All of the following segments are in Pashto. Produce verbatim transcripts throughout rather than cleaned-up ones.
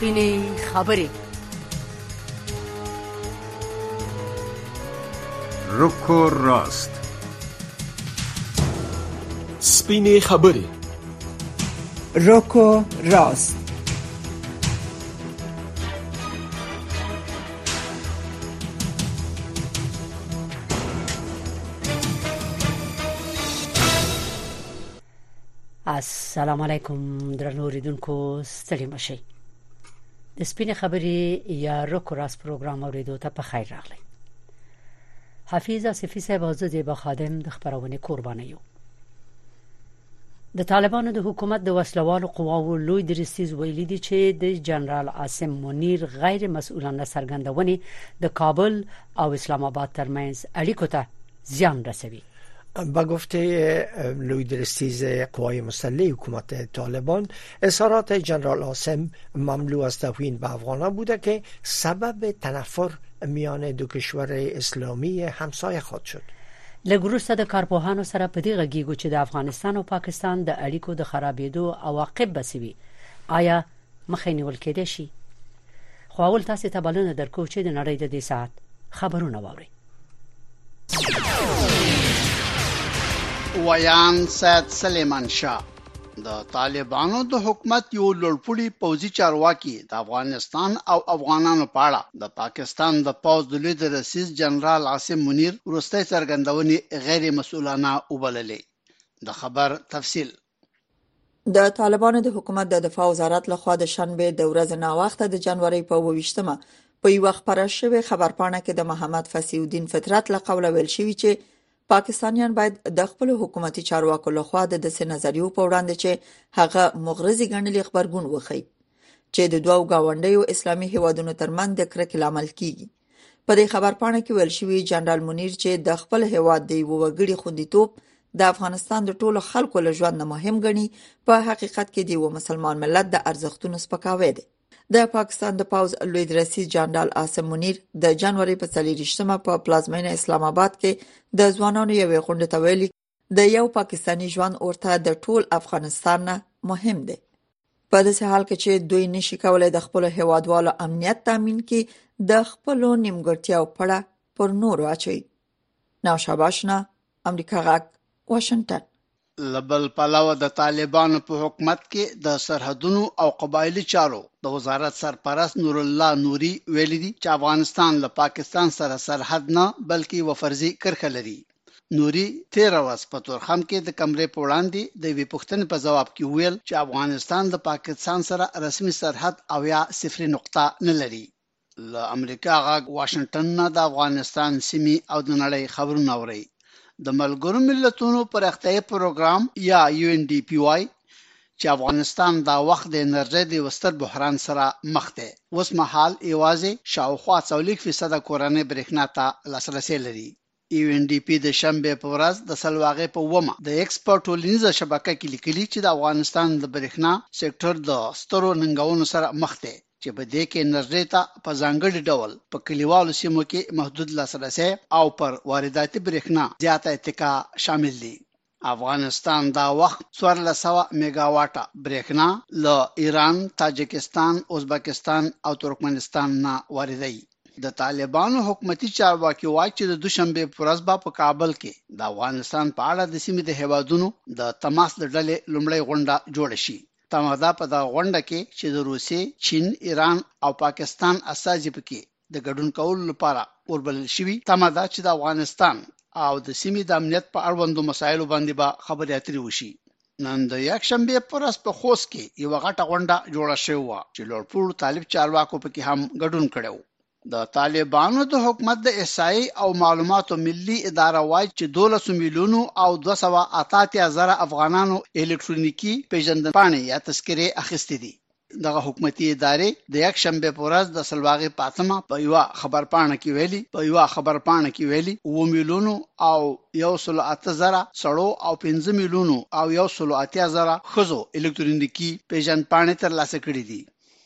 سپینې خبرې. رکو راست. سپینې خبرې. رکو راست. السلام علیکم درنو اوریدونکو، ستړي مشئ. د سپینې خبرې یا رکو راست پروګرام اوریدو ته په خیر راغلی. حفیظ آصفی صاحب او زه به خادم د خبرونه قرباني یو. د طالبانو د حکومت د وسلوالو قواو لوی درستیز ویلي دي چې د جنرال عاصم منیر غیر مسؤلانه څرګندونې د کابل او اسلام آباد ترمنځ اړیکو ته زیان رسوي. با گفته لوی درستیز قوای مسلح حکومت طالبان، اظهارات جنرال عاصم مملو از توهین به افغانان بوده که سبب تنفر میان دو کشور اسلامی همسایه خود شد. لګروسته د کارپوهانو سره په دې غږیږي چې د افغانستان او پاکستان د اړیکو د خرابېدو عواقب بسوي. آیا مخې نیول کېدای شي؟ خو اول تاسو ته بلنه درکو چې د نړۍ د دې ساعت خبرونه واورئ. ویان سید سلیمان شاه د طالبانو د حکومت یو لوړپوړي پوځي چارواکي د افغانستان او افغانانو په اړه د پاکستان د پوځ د لوی رئیس جنرال عاصم منیر وروستۍ څرګندونې غیر مسؤلانه وبللې. د خبر تفصیل. د طالبانو د حکومت د دفاع وزارت لخوا د شنبه د ورځې ناوخته د جنوري په اووه په یو خبره شوی خبرپاڼه کې د محمد فصیح الدین فطرت له قوله ویل شوی چې پاکستانیان باید د خپل حکومتي چارواکو لخوا د داسې نظریو په وړاندې چې هغه مغرضي ګڼلي خبرګون وخی چې د دوو گاونډیو اسلامي هیوادونو ترمنځ د کرکې لامل کیږي. په دې خبرپاڼه کې ویل شوی جنرال منیر چې د خپل هیواد د یو وګړي خوندیتوب د افغانستان د ټولو خلکو له ژوند نه مهم ګڼي، په حقیقت کې د یو مسلمان ملت د ارزښتونو سپکاوی دی. د پاکستان د پوځ لوی رئیس جنرال عاصم منیر د جنوري په څلورویشتمه په پلازمینه اسلام آباد کې د ځوانانو یوې غونډې ته ویلي د یو پاکستانی ژوند ورته د ټول افغانستان نه مهم دی. په داسې حال کې چې دوی نشي کولای د خپل هیوادوالو امنیت تامین کړي، د خپل نیمګړتیاو پړه پر نورو اچوي. نوشا باشنا، امریکا غږ، واشنگټن. لبل پلاو د طالبانو په حکومت کې د سرحدونو او قبایلی چارو د وزارت سرپرست نور الله نوري ویلي دي چې افغانستان له پاکستان سره سرحد نه بلکې وفرزي کرښه لري. نوري تیر ورځ په تورخم کې د کمرې په وړاندې د وی پوښتنې په جواب کې ویل چې افغانستان د پاکستان سره رسمي سرحد او یا صفري نقطه نه لري. له امریکا غږ واشنگټن نه د افغانستان سیمې او د نړۍ خبرونه اوري. د ملګرو ملتونو پرختیايي پروګرام یا یو ان ډي پی واي چې افغانستان دا وخت د انرژي د وستر بحران سره مخ دی. اوس مهال ایوازي شاوخوا څلوېښت فیصد کورنۍ برېښنا ته لاسرسي لري. یو ان ډي پی د شنبه په ورځ د سلواغې په ومه د ایکسپورټ ټولنیزه شبکه کې لیکلي چې د افغانستان د برېښنا سېکټر د سترو ننګونو سره مخ دی چې په دې کې انرژي ته په ځانګړي ډول په کلیوالو سیمو کې محدود لاسرسي او پر وارداتي برېښنا زیاته اتکا شامل دي. افغانستان دا وخت څوارلس سوه میگا واټه برېښنا له ایران، تاجکستان، ازبکستان او ترکمنستان نه واردوي. د طالبانو حکومتي چارواکي وایي چې د دوشنبه په ورځ په کابل کې د افغانستان په اړه د سیمې د هیوادونو د تماس د ډلې لومړی غونډه جوړه شي. تمادا په دا غونډه کې چې د روسي، چین، ایران او پاکستان اساسي پکې د ګډون کولو لپاره وربلل شوی. تمادا چې د افغانستان او د سیمې د امنیت په اړوندو مسایلو باندې به خبرې اترې وشي. نن د یک شنبه پر ورځ په خوست کې یو غټه غونډه جوړه شوې و چې لوړپوړو طالب چارواکو پکې هم ګډون کړو. د طالبانو د حکومت د احصایې او معلوماتو ملي اداره وایي چې دولس میلیونو او دوه سوه اته اتیا زره افغانانو الکترونیکی پیژندپاڼې یا تذکرې اخیستې دي. دغه حکومتي ادارې د یک شنبه په ورځ د سلواغې پاتمه په یو خبرپاڼه کې ویلي په یو خبرپاڼه کې ویلي اووه میلیونو او یو سل اته زره سړو او پنځه میلیونو او یو سل اتیا زره ښځو الکترونیکی پیژندپاڼې ترلاسه کړې دي.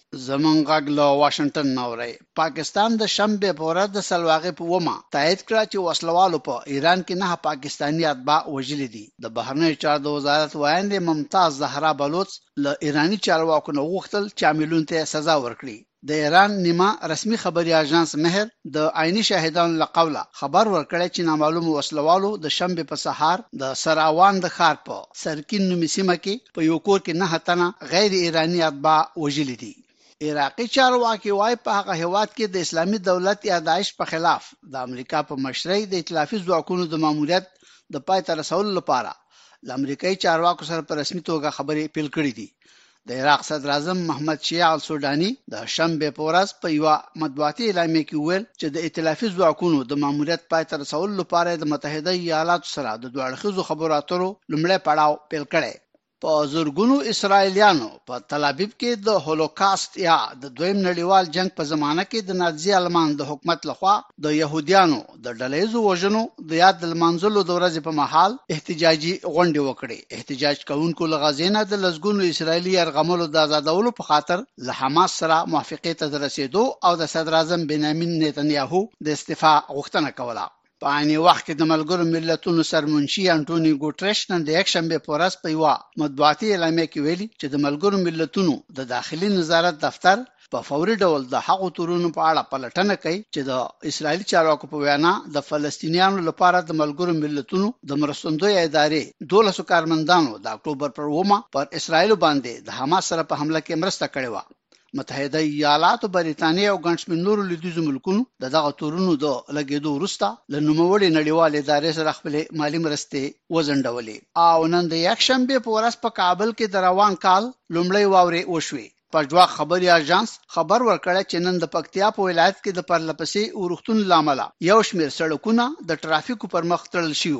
زمون غږ له واشنگټن نوري پاکستان د شنبه په ورځ د سلواغې په ومه تایید کړ چې وسلوالو په ایران کې نه پاکستانی اتباع وژلي دي. د بهرنی چارو د وزارت وایند ممتاز زهرا بلوچ له ایرانی چارواکو نه غوښتل چې عاملون ته سزا ورکړي. د ایران نیمه رسمي خبري اژانس مهر د عیني شاهدانو لقوله خبر ورکړی چې نامعلوم وسلوالو د شنبه په سهار د سراوان د ښار په سرکین نومي سیمه کې په یو کور کې نه تنه غیر ایرانی اتباع وژلي دي. عراقي چارواکي وايي په هغه هیواد کې د اسلامي دولت یا داعش په خلاف د امریکا په مشرۍ د ائتلافي ځواکونو د ماموریت د پای ته رسولو لپاره د امریکایي چارواکو سره په رسمي توګه خبرې پیل کړې دي. د عراق صدر اعظم محمد شیع السوداني د شنبه په ورځ په یو مطبوعاتي اعلامیه کې ویل چې د ائتلافي ځواکونو د ماموریت پای ته رسولو لپاره د متحده ایالاتو سره د دوه اړخیزو خبرو اترو لومړی پړاو پیل کړی. په زورګونو اسرایلیانو په تل ابیب کې د هولوکاست یا د دویم نړیوال جنگ په زمانه کې د نازي المان د حکومت لخوا د يهوديانو د ډلهیزو وژنو د یاد منځلو د ورځې په محل احتجاجي غونډه وکړي. احتجاج کوونکو لغازینه د لزګونو اسرایلی ارغملو د آزادولو په خاطر له حماس سره موافقه ته رسیدو او د صدر اعظم بنیامین نتنیاهو د استعفا غوښتنه کوله. په عین وخت کې د ملګرو ملتونو سرمنشي انټونی ګوټرش نن د یک شنبه په ورځ په یو مطبوعاتي اعلامیه کې ویلي چې د ملګرو ملتونو د داخلي نظارت دفتر په فوري ډول د حقوقو تورونو په اړه پلټنه کوي چې د اسرایلی چارواکو په وینا د فلسطینیانو لپاره د ملګرو ملتونو د مرستندوی ادارې دولسو کارمندانو د اکتوبر پر ومه پر اسرایل باندې د حماس سره په حمله کې مرسته کړې و. متحده ایالاتو، بریتانیا او ګڼ نورو لیدوزو ملکونو د دغه تورونو د لګیدو وروسته له نوموړي نړیوال ادارې سره خپل مالی مرستې وزندولې. او نن د یک شنبه په ورځ په کابل کې د روان کال لومړی واورې وشوې. پښتو خبري اژانس خبر ورکړی چې نن د پکتیا په ولایت کې د پرلپسې اورښتون لامل یو شمېر سړکونه د ټرافیکو پر مخ تړل شوي.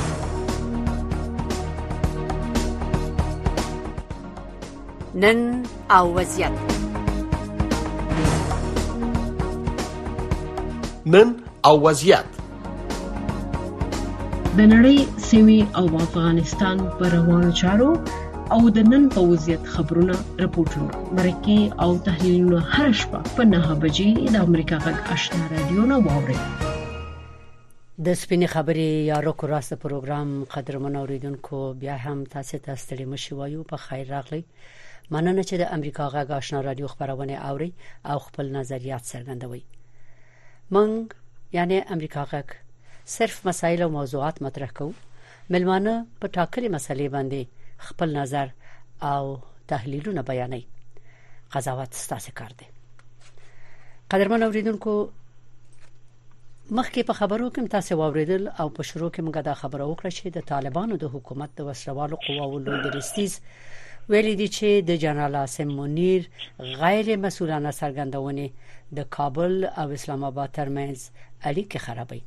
نن او وضعیت نن او وضعیت د نړۍ سیمې او افغانستان پر روانو چارو او د نن په وضعیت خبرونه راپورټونه مرکه او تحلیلونه هر شپه په نه بجې د امریکا غږ آشنا رادیو نه واوري. د سپینې خبرې یا روکو راست پروګرام قدرمن اوریدونکو بیا هم تاسو ته ستړي مشي وایو. په خیر راغلی. مننه چې د امریکا غږ آشنا رادیو خبرونه اوري او خپل نظریات څرګندوي. منګ یعنی امریکا غږ صرف مسایل او موضوعات مطرح کوو. ملمانه په ټاکلي مسلې باندې خپل نظر او تحلیلونه بیانوي. قضاوت ستاسو کار دی. قدرمن اوریدونکو مخکې په خبرو کې تاسو واوریدل او په شروع کې موږ دا خبره وکړه چې د طالبانو د حکومت د وسلوالو قواو لوی درستیز ویلي دي چې د جنرال عاصم منیر غیر مسؤلانه څرګندونې د کابل او اسلام آباد ترمنځ اړیکې خرابوي.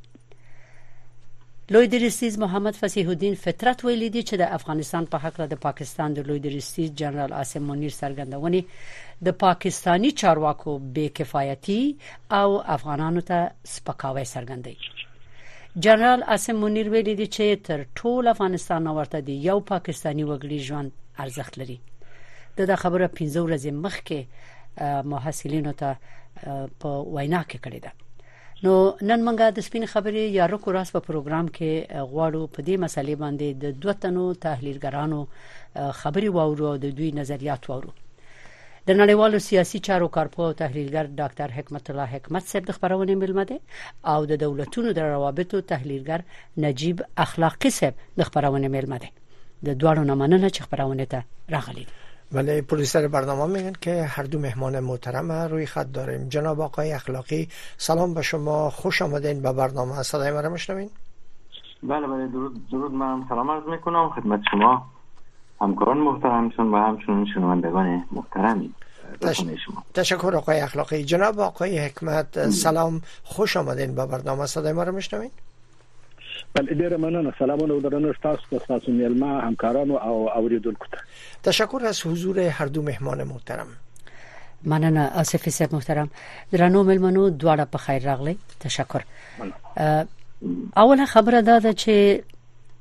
لوی درستیز محمد فصیح الدین فطرت ویلي دي چې د افغانستان په حق د پاکستان د لوی درستیز جنرال عاصم منیر څرګندونې د پاکستانی چارواکو بې کفایتي او افغانانو ته سپکاوی څرګندوي. جنرال عاصم منیر ویلي دي چې تر ټول افغانستان ورته دی یو پاکستانی وګړي ژوند ارزښت لري. دا خبره پنځه ورځې مخکې محصلینو ته په وینا کې کړې ده. نو نن موږ د سپین خبرې یا روکو راس په پروګرام کې غواړو په دې مسلې باندې د دوه تنو تحلیلګرانو خبري واورو او د دوی نظریات واورو. د نړیوالو سیاسي چارو کارپو او تحلیلګر ډاکټر حکمت الله حکمت صاحب د خبرونه ملمه ده او د دولتونو د روابطو تحلیلګر نجیب اخلاقی صاحب د خبرونه ملمه ده. د دوړو نمونه چې خبرونه ته راغلي. ولی پروډوسر برنامه میگن که هر دو مهمان محترم روی خط داریم. جناب آقای اخلاقی سلام به شما، خوش آمدین به برنامه. صدای ما را میشنوین؟ بله بله درود درود. من سلام عرض میکنم خدمت شما همکاران محترمتون و همچنین شنوندگان محترمی. تش... تشکر آقای اخلاقی. جناب آقای حکمت سلام، خوش آمدین به برنامه. صدای ما را میشنوین؟ بله ډیره مننه. سلامونه درنښت تاسو ته، تاسو میلمه همکارانو او اوریدونکو ته. تشکر از حضور هر دو مهمان محترم. مننه آصف صاحب محترم. درنو ملمنو دواړه په خیر راغلی. تشکر. اوله خبره دا ده چې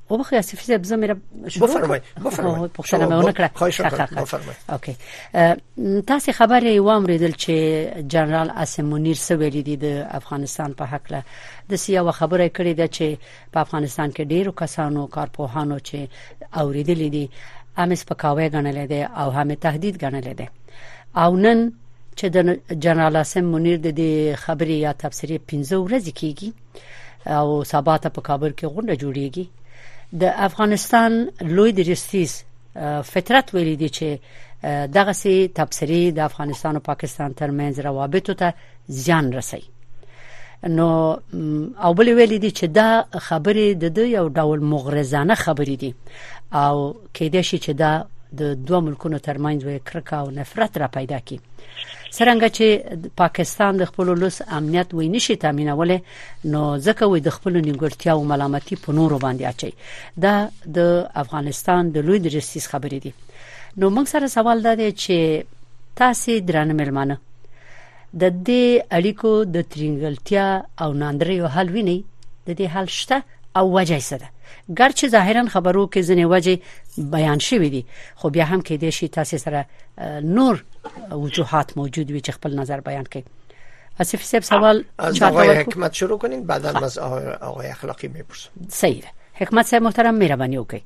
او بخو اسفي صاحب زميره شروع بفرمایئ بفرمایئ پښتنه مې ونه کړه خواهش کوم بفرمایئ. اوکي تاسو خبرې واوریدل چې جنرال عاصم منیر سویل دي د افغانستان په حق له د سیاو خبره کړې ده چې په افغانستان کې ډیرو کسانو کارپوهانو چې اوریدل دي هم سپکاوی غنل دي او هم تهدید غنل دي او نن چې د جنرال عاصم منیر د دې خبرې یا تفسیر پنځه ورځې کیږي او سبا ته په کابل کې غونډه جوړیږي. د افغانستان لوی درستیز فطرت ویلي دي چې دغه سي تفسیری د افغانستان او پاکستان ترمنځ روابط ته زیان رسي. نو او بل ویلي دي چې دا خبرې د یو ډول مغرضانه خبرې دي او کېدای شي چې دا د دوه ملکونو ترمنځ وي کرکه او نفرت را پیدا کی. څنګه چې پاکستان د خپل لوس امنیت وای نشي تامینول نو ځکه وي د خپل نیمګړتیا او ملامتي په نورو باندې اچي. دا د افغانستان د لوی درستیز خبرې دي. نو موږ سره سوال ده چې تاسو درنه ملمانه د دې اړیکو د ترنګلتیا او ناندریو حل ویني د دې حل شته او وجه څه ده؟ ګرچې ظاهرا خبرو کې ځنې وجه بیان شوې دي خو بیا هم کې د شي تاسو سره نور وجوهات موجود وي چې خپل نظر بیان کړي. اسف صاحب سوال از آقای حکمت شروع کنین بعدا از آقای اخلاقی میپرسم. صحیح. حکمت صاحب محترم مهرباني وکړئ.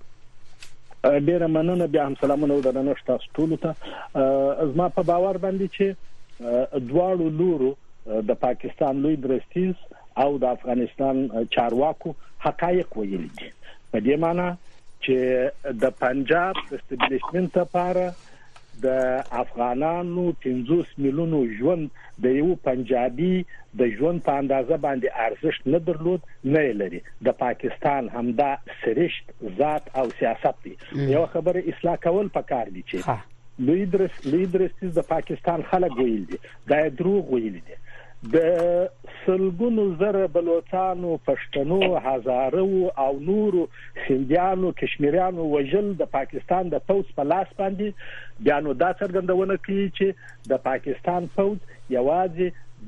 ډیره مننه. بیا هم سلامونه درنه تاسو ټول ته. از ما په باور باندې چې دواړو لورو د پاکستان لوی درستیز او د افغانستان چارواکو حقایق ویلي دي. په دې معنی چې د پنجاب د استابلیشمنت لپاره د افغانانو پنځوس میلیونو ژوند د یو پنجابي د ژوند په اندازه باندې ارزښت نه درلود نه لري. د پاکستان همدا سرشت ذات او سیاست دی. یو خبره اصلاح کول پکار دي چې لوی درس لوی درستیز د پاکستان خلک ویل دي دا دروغ ویل دي. د سلګونو زره بلوچستانو پښتنو هزارو او نورو سندیانو کشمیریانو وجل د پاکستان د پوز په لاس باندې بیانو دا څرګندونه کوي چې د پاکستان پوز یوازې د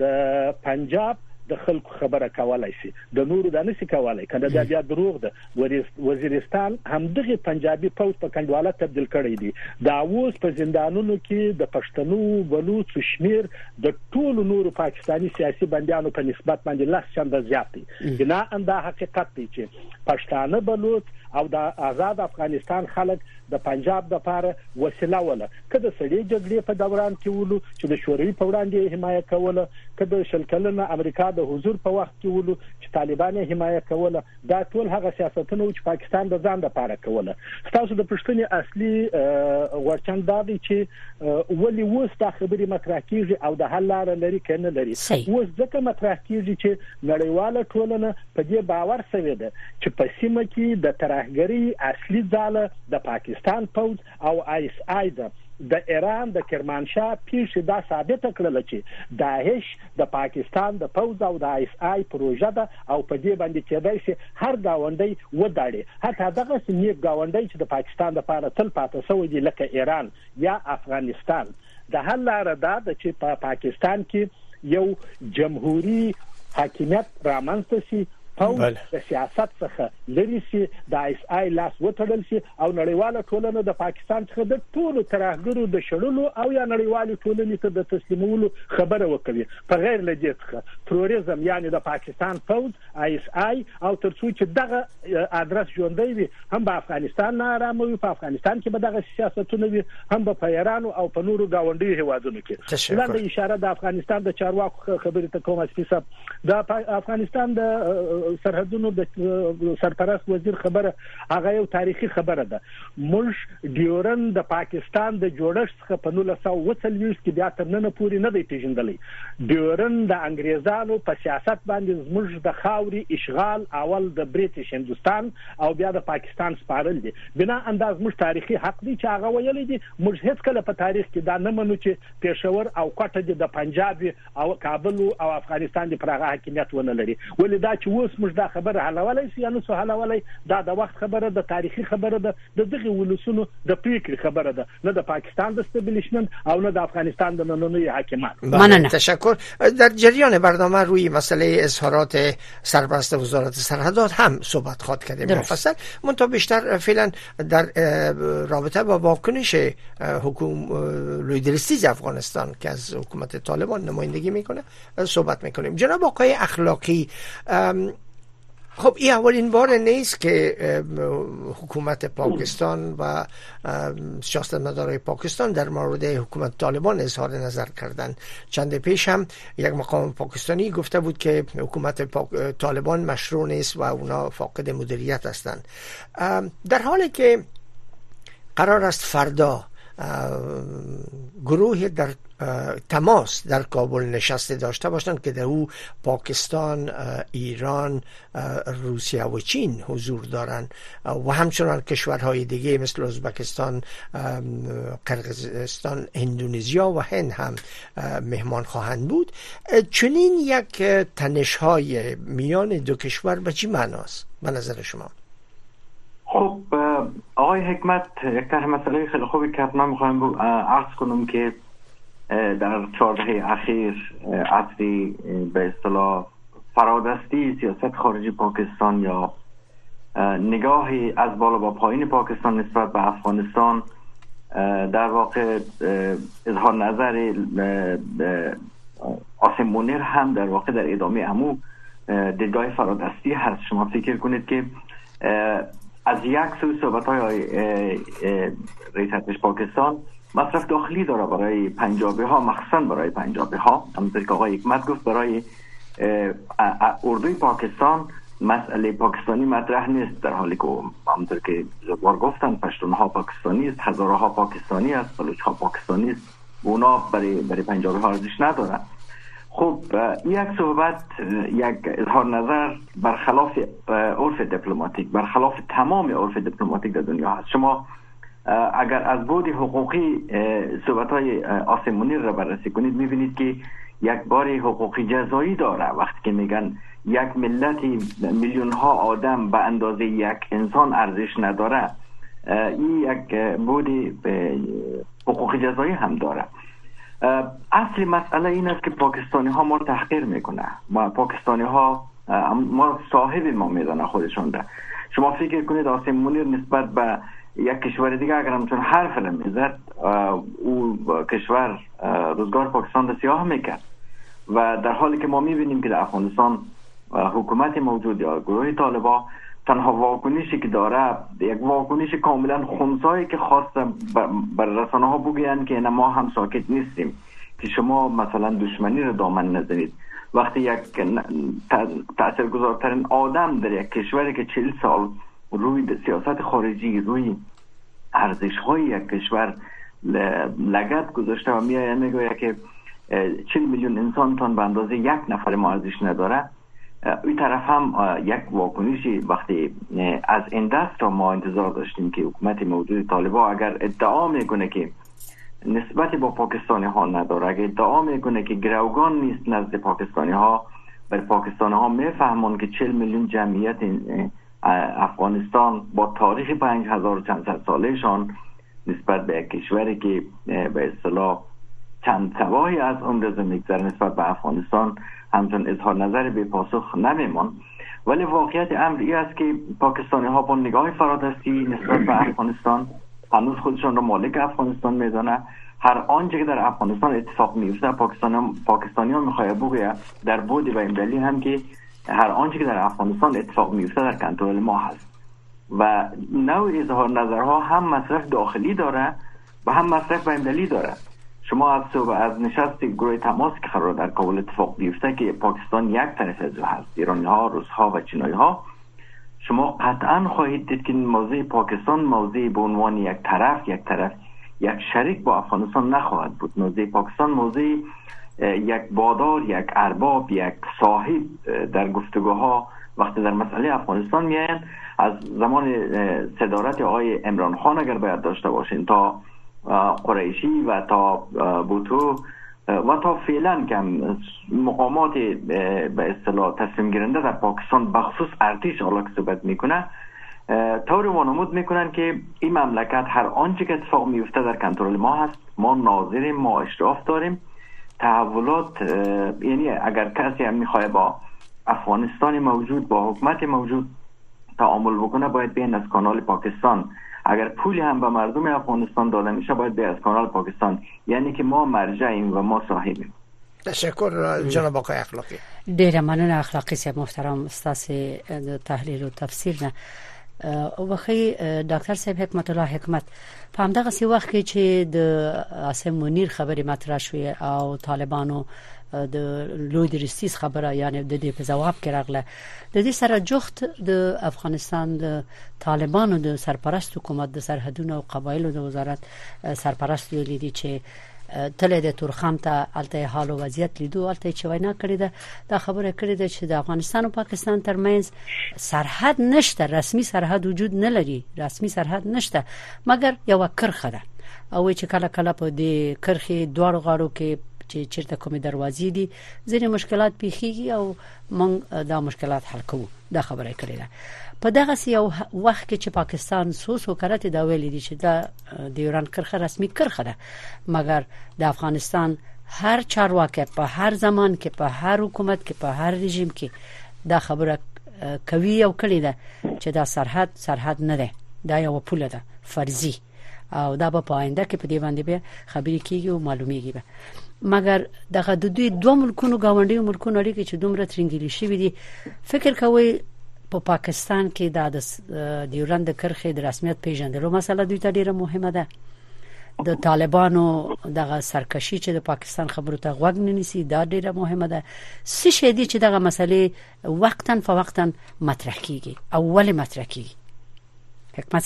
پنجاب د خلکو خبره کولای شي د نورو د نسی کولای کنه دا بیا دروغ ده. وزیرستان هم دغه پنجابي پوز په کنډواله تبدیل کړی دی. دا اوس په زندانونو کې د پښتنو بلوچ شمیر د ټولو نورو پاکستانی سیاسي بندیانو په نسبت باندې لاس چنده زیات دی. بنا انده حقیقت دی چې پښتانه بلوچ او د آزاد افغانستان خلک د پنجاب د لپاره وسیله وله کله سړي جګړې په دوران کې ولو چې د شوروي په وړاندې حمایت کوله کله شلکلنه امریکا د حضور په وخت کې ولو چې طالبان حمایت کوله. دا ټول هغه سیاستونه چې پاکستان د ځان لپاره کوله. تاسو د پښتني اصلي ورچند دا دی چې ولې وس دا خبرې مطرح کیږي او د حل لار لري کنه لري. وس ځکه مطرح کیږي چې نړیواله ټولنه په دې باور شوی ده چې په سیمه کې د ترهګری اصلي ځاله د پاکستان پوز او آی اس آی ده. د ایران د کرمانشاه پیښه دا ثابت کړل چې داعش د پاکستان د پوز او د آی اس آی پروژه ده او په دې باندې کېدای شي هر گاونډي وداړي. حتی دغه سنیه گاونډي چې د پاکستان لپاره تل پاتې شوی دي لکه ایران یا افغانستان. د حل لار ده چې په پا پاکستان کې یو جمهوریت حاکمیت رامنځته شي او د سیاست څخه لري شي د آی اس آی لاس وټړل شي او نړیواله ټولنه د پاکستان څخه د ټولو ترهګرو د شړلو او یا نړیوالې ټولنې ته د تسلیمولو خبره وکړي په غیر له دې څخه تروریزم یعنی د پاکستان پوز آی اس آی او ترڅو چې دغه ادرس ژوندۍ وي هم په افغانستان نه آراموي په افغانستان کې به دغه سیاستونه وي هم په ایران او په نورو گاونډي هیوادونو کې. لاندې اشاره د افغانستان د چارواکو خبرې ته کوم اساسا د افغانستان د سرحدونو د سرپرست وزیر خبره هغه یو تاریخي خبره ده. موږ ډیورن د پاکستان د جوړښت څخه په نولس سوه اوه څلوېښت کې بیا تر نن پورې نه دی پیژندلی. ډیورن د انګریزانو په سیاست باندې زموږ د خاوري اشغال اول د بریټیش هندستان او بیا د پاکستان سپارل دي. بنا انداز موږ تاریخي حق دی چې هغه ویلي دي. موږ هیڅ کله په تاریخ کې دا نه منو چې پېښور او کوټه د پنجاب او کابل او افغانستان د پراغه حاکمیت ونه لري. ولې دا چې اوس موږ دا خبره حلولای شو یا نو حلولای دا د وخت خبره د تاریخي خبره ده د دغه ولسونو د پریکړې خبره ده نه د پاکستان د استابلیشمنت او نه د افغانستان د نننوي حاکمان. ممنون. تشکر. در جریان برنامه روی مسئله اظهارات سرپرست وزارت سرحدات هم صحبت خواهد کردیم مفصل، منتها بیشتر فعلا در رابطه با واکنش حکومت لویدرستیز افغانستان که از حکومت طالبان نمایندگی میکنه صحبت میکنیم. جناب آقای اخلاقی، خب این اولین بار نیست که حکومت پاکستان و سیاستمدارای پاکستان در مورد حکومت طالبان اظهار نظر کردن. چند پیش هم یک مقام پاکستانی گفته بود که حکومت طالبان مشروع نیست و اونا فاقد مدیریت هستند. در حالی که قرار است فردا گروه در تماس در کابل نشسته داشته باشند که در او پاکستان، ایران، روسیه و چین حضور دارند و همچنان کشورهای دیگه مثل ازبکستان، قرقیزستان، اندونزیا و هند هم مهمان خواهند بود. چنین یک تنش‌های میان دو کشور به چه معناست به نظر شما؟ خب آقای حکمت یک طرح مسئله خیلی خوبی که من میخوایم عرض کنم که در چهار دهه اخیر عصری به اصطلاح فرادستی سیاست خارجی پاکستان یا نگاهی از بالا با پایین پاکستان نسبت به افغانستان در واقع اظهار نظر عاصم منیر هم در واقع در ادامه همو دیدگاه فرادستی هست. شما فکر کنید که از یک سو صحبت‌های رئیس ارتش پاکستان مصرف داخلی داره برای پنجابی ها، مخصوصا برای پنجابی ها. همونطور که آقای حکمت گفت برای اردوی پاکستان مسئله پاکستانی مطرح نیست، در حالی که همونطور که زبار گفتن پشتون ها پاکستانی است، هزاره ها پاکستانی است، بلوچ ها پاکستانی است، اونا برای برای پنجابی ها ارزش ندارن. خب یک صحبت، یک اظهار نظر برخلاف عرف دیپلماتیک، برخلاف تمام عرف دیپلماتیک در دنیا هست. شما اگر از بعد حقوقی صحبت‌های عاصم منیر را بررسی کنید می‌بینید که یک بار حقوقی جزایی داره. وقتی که میگن یک ملتی میلیون ها آدم به اندازه یک انسان ارزش نداره، این یک بعد حقوقی جزایی هم داره. اصلی مسئله این است که پاکستانی ها ما رو تحقیر میکنه، ما پاکستانی ها ما صاحب ما میدانه خودشون ده. شما فکر کنید عاصم منیر نسبت به یک کشور دیگه اگر همچون حرف میزد او کشور روزگار پاکستان را سیاه میکرد و در حالی که ما میبینیم که در افغانستان حکومت موجود یا گروه طالبان تنها واکنشی که داره یک واکنش کاملا خنثایی که خواست بر رسانه ها بگوین که ما هم ساکت نیستیم، که شما مثلا دشمنی رو دامن نزنید. وقتی یک تاثیرگذارترین آدم در یک کشوری که چهل سال روی سیاست خارجی، روی ارزش های یک کشور لگد گذاشته و میایه میگویه که چهل میلیون انسان تان به اندازه یک نفر ما ارزش نداره، این طرف هم یک واکنشی وقتی از این دست را ما انتظار داشتیم که حکومت موجود طالبان اگر ادعا میکنه که نسبتی با پاکستانی ها نداره، اگر ادعا میکنه که گروگان نیست نزد پاکستانی ها، بر پاکستانی ها میفهمون که چهل میلیون جمعیت افغانستان با تاریخ پنج هزار و چند صد سالشان نسبت به یک کشوری که به اصطلاح چند سواحی از عمر از میگذره نسبت به افغانستان همچون اظهار نظر به پاسخ نمیمون. ولی واقعیت امر این است که پاکستانی ها با نگاه فرادستی نسبت به افغانستان هنوز خودشان را مالک افغانستان میدانه. هر آنچه که در افغانستان اتفاق میفته پاکستان پاکستانی ها میخواه بگویه در بود و این دلیل هم که هر آنچه که در افغانستان اتفاق میفته در کنترل ما هست و نوع اظهار نظرها هم مصرف داخلی داره و هم مصرف بین‌المللی داره. شما از صبح از نشست گروه تماس که قرار در کابل اتفاق بیفته که پاکستان یک طرف از هست، ایرانی ها، روس ها و چینایی ها، شما قطعا خواهید دید که موضوع پاکستان موضوع به عنوان یک طرف یک طرف یک شریک با افغانستان نخواهد بود. موضوع پاکستان موضوع یک بادار، یک ارباب، یک صاحب در گفتگوها وقتی در مسئله افغانستان میاین از زمان صدارت آقای عمران خان اگر باید داشته باشین تا قریشی و تا بوتو و تا فعلا کم مقامات به اصطلاح تصمیم گیرنده در پاکستان بخصوص ارتش حالا که صحبت میکنه طوری وانمود میکنن که این مملکت هر آنچه که اتفاق میفته در کنترل ما هست، ما ناظریم، ما اشراف داریم. تحولات یعنی اگر کسی هم میخواد با افغانستان موجود، با حکومت موجود تعامل بکنه، باید بین از کانال پاکستان. اگر پولی هم به مردم افغانستان داده میشه باید به از کانال پاکستان، یعنی که ما مرجعیم و ما صاحبیم. تشکر جناب آقای اخلاقی. ډیره مننه اخلاقی صاحب محترم استاد تحلیل او تفسیر نه. وخی ډاکټر صاحب حکمت الله حکمت په همدغه سی وخت کې چې د عاصم منیر خبرې مطرح شوې او طالبانو د لوی درستیز خبره یعنی د دې په جواب کې راغله، د دې سره جوخت د افغانستان د طالبانو د سرپرست حکومت د سرحدونو او قبایلو د وزارت سرپرست ویلي دي چې تل د تورخم ته الته حال او وضعیت لیدو، الته چې وینا کړې ده دا خبره کړې ده چې د افغانستان او پاکستان ترمنځ سرحد نشته، رسمي سرحد وجود نه لري، رسمي سرحد نشته مګر یو کرخه ده او چې کله کله په دې کرخه دوړ غاړو کې چې چیرته کومې دروازې دي ځینې مشکلات پیښیږي او موږ دا مشکلات حل کوو. دا خبره کړې ده په دغه یو وخت کې چې پاکستان سوسو کرته دا ویلي دي چې دا د ایران کرخه رسمي کرخه ده، مګر د افغانستان هر چارواکي په هر زمان کې په هر حکومت کې په هر رژیم کې دا خبره کوي او کړي ده چې دا سرحد سرحد نه ده، دا یو پوله ده فرضي او دا په آینده کې په دې باندې به خبرې کیږي او معلومیږي به. مګر دغه د دوی دوه ملکونو گاونډي ملکونو اړیکې چې دومره ترنګلي شوې دي، فکر کوي په پاکستان کې د ډیورند د کرخې د رسمیت پیژندلو مسله دوی ته ډیره مهمه ده. د طالبانو دغه سرکشي چې د پاکستان خبرو ته غوږ نه نیسي دا ډیره مهمه ده. څه شي دي چې دغه مسلې وقتاً فوقتاً مطرح کیږي او ولې مطرح کیږي؟ حکمت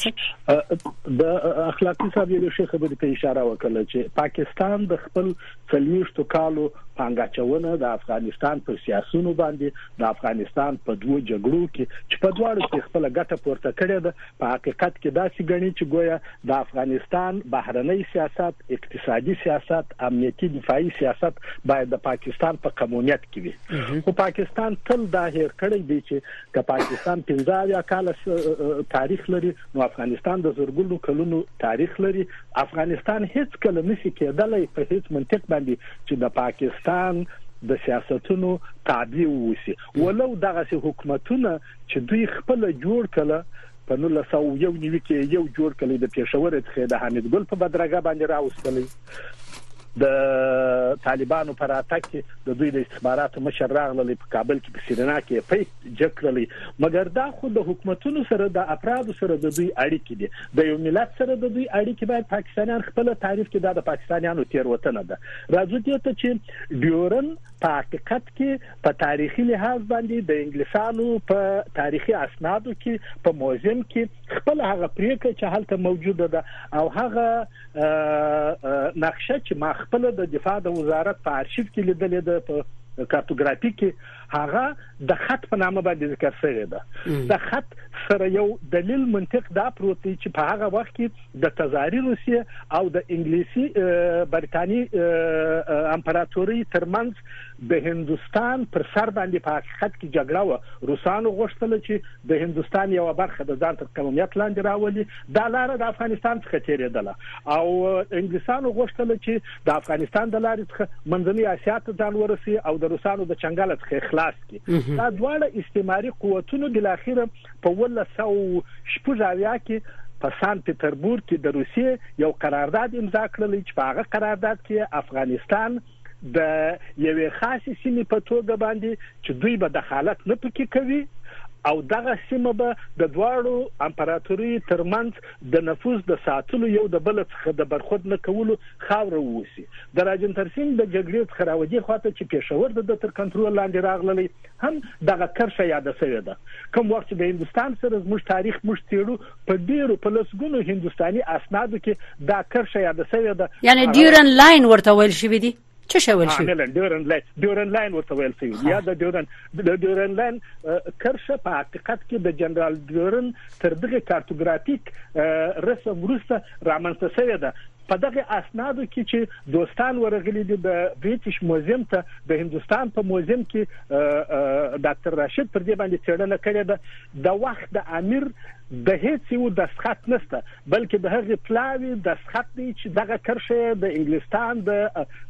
صاحب د اخلاقی صاحب یو شی خبرې ته اشاره وکړه چې پاکستان د خپل څلويشتو کالو پانګاچونه د افغانستان په سیاسيونو باندې د افغانستان په دوه جګړو کې چې په دواړو کې خپل ګټه پورته کړې ده، په حقیقت کې داسې ګڼي چې گویا د افغانستان بهرنی سیاست، اقتصادي سیاست، امنیتي دفاعي سیاست باید د پاکستان په قومیت کې وي. خو پاکستان تل دا هیر کړی دی چې که پاکستان پنځه کال تاریخ لري نو افغانستان د زرګونو کلونو تاریخ لري. افغانستان هیڅ کله نشي کېدلی په هیڅ منطق باندې چې د پاکستان د سیاستونو تابع ووسی، ولو دغه حکومتونه چې دوی خپل جوړ کړل په نولس سوه یو نوي کې یو جوړ کړل د پېښور څخه د حمید ګل په بدرګه باندې راوستل، د طالبانو پر اتاک د دوی د استخباراتو مشر راغلی په کابل کې په سیرینا کې په جکړلی، مګر دا خو د حکومتونو سره د افرادو سره د دوی اړیکې دي، د یو ملت سره د دوی اړیکې باید پاکستانیان خپل تعریف کې د پاکستانیانو تیروتنه ده. راځو ته چې ډیورن په حقیقت کې په تاریخي لحاظ باندې د انګلیسانو په تاریخي اسنادو کې په موزیم کې خپل هغه پریکړه چې هلته موجوده ده او هغه نقشه چې ما خپل د دفاع د وزارت په ارشیف کې لیدلې ده په کارتوګرافي کې هغه د خط په نامه باندې ذکر شوی ده. د خط سره یو دلیل منطق دا پروت دی چې په هغه وخت کې د تزاری روسیه او د انګلیسي برتانی امپراتوري ترمنځ د هندستان پر سر باندې په حقیقت کې جګړه و. روسانو غوښتل چې د هندستان یو برخه د ځان تر قومیت لاندې راولي، دا لار د افغانستان څخه تیرېدله، او انګلیسانو غوښتل چې د افغانستان د لارې څخه منځنۍ اسیا ته ځان ورسي او د روسانو د چنګال څخه خلاص کړي. دا دواړه استعماري قوتونو د اخر په ولس او شپږ اویا کې په سان پټربورګ کې د روسیې یو قرارداد امضا کړل چې په هغه قرارداد کې افغانستان د یوې خاصې سیمې په توګه باندې چې دوی به دخالت نه پکې کوي او دغه سیمه به د دواړو امپراتوري ترمنځ د نفوذ د ساتلو یو د بل څخه د برخود نه کولو خاور ووسی. د راجندر سنگ د جګړې څخه راوځي خواته چې پېښور د تر کنټرول لاندې راغلی هم دغه کرښه یاد شوې ده. کوم وخت د هندستان سره زموږ تاریخ موږ تیرو په ډیرو په لسګونو هندستاني اسنادو کې دا کرښه یاد شوې ده، یعنی ډیورن لاین ورته ویل شوی دی. څه شول شي؟ عملاً ډیورن لاین ډیورن لاین ورته ویل شوی یا د ډیورن د ډیورن لاین کرښه په حقیقت کې د جنرال ډیورن تر دغه کارتوګرافیک رسم وروسته رامنځته شوې ده. په دغه اسنادو کې چې دوستان ورغلي دي د بریټیش موزیم ته د هندستان په موزیم کې ډاکټر راشد پر دې باندې څېړنه کړې ده د وخت د امیر د هیڅ یو دستخط نشته بلکې د هغه پلاوی دستخط دی چې دغه کرښه د انګلستان د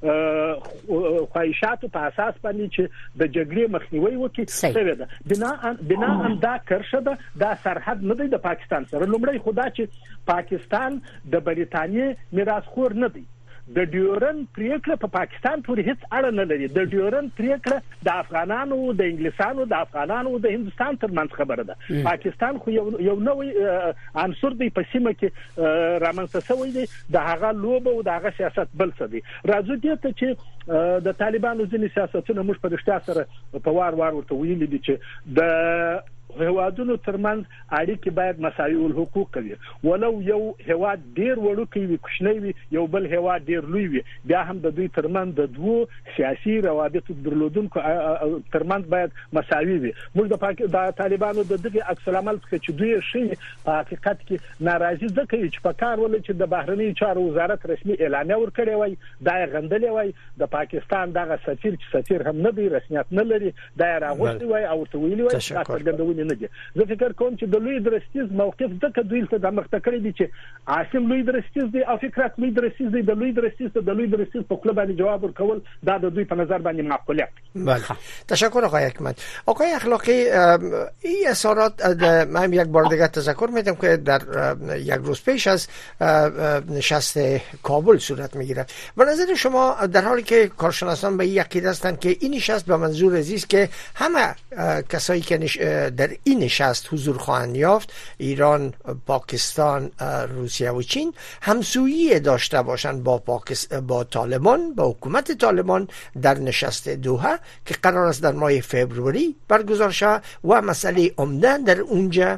خواهشاتو په اساس باندې چې د جګړې مخنیوي وکړي شوی ده بنا بنا هم دا کرښه ده دا سرحد نه دی د پاکستان سره لومړی خدا چې پاکستان د بریتانیې میراثخور نه دی د ډیورن پریکړه په پاکستان پورې هیڅ اړه نه لري د ډیورن پریکړه د افغانانو د انګلیسانو د افغانانو د هندستان ترمنځ خبره ده پاکستان خو یو یو نوې عنصر دی په سیمه کې رامنځته شوی دی د هغه لوبه او د هغه سیاست بل څه دی راځو دې ته چې د طالبانو ځینې سیاستونه موږ په رښتیا سره په وار وار ورته ویلي دي چې د هوادونو ترمنځ اړیکې باید مساوي الحقوق وي ولو یو هواد ډیر وړوکی وي کوچنی وي یو بل هواد ډیر لوی وي بیا هم د دوی ترمنځ د دوو سیاسي روابط درلودونکو ترمنځ باید مساوي وي موږ د پاک د طالبانو د دغه عکس العمل څخه چې دوی شي په حقیقت کې ناراضي ځکه چې په کار ول چې د بهرنی چارو وزارت رسمي اعلان ورکړی وای دا غندلې وای د پاکستان دغه سفیر چې سفیر هم نه دی رسمیت نه لري دا راغوښتي وای او ته ویلی وای دا نه دي زه فکر کوم چې د لوی درستیز موقف ځکه دوی ته د مخته کړی دي چې عاصم لوی درستیز دی او فکرات لوی درستیز دی د لوی درستیز ته د لوی درستیز په خپل باندې جواب ورکول دا د دوی په نظر باندې معقولیت بله تشکر آقای حکمت آقای اخلاقی این اظهارات من یک بار دیگه تذکر میدم که در یک روز پیش از نشست کابل صورت میگیره به نظر شما در حالی که کارشناسان به این عقیده هستند که این نشست به منظور عزیز که همه کسایی که در این نشست حضور خواهند یافت ایران، پاکستان، روسیه و چین همسویی داشته باشند با پاکست... با طالبان با حکومت طالبان در نشست دوحه که قرار است در ماه فوریه برگزار شود و مسئله عمده در اونجا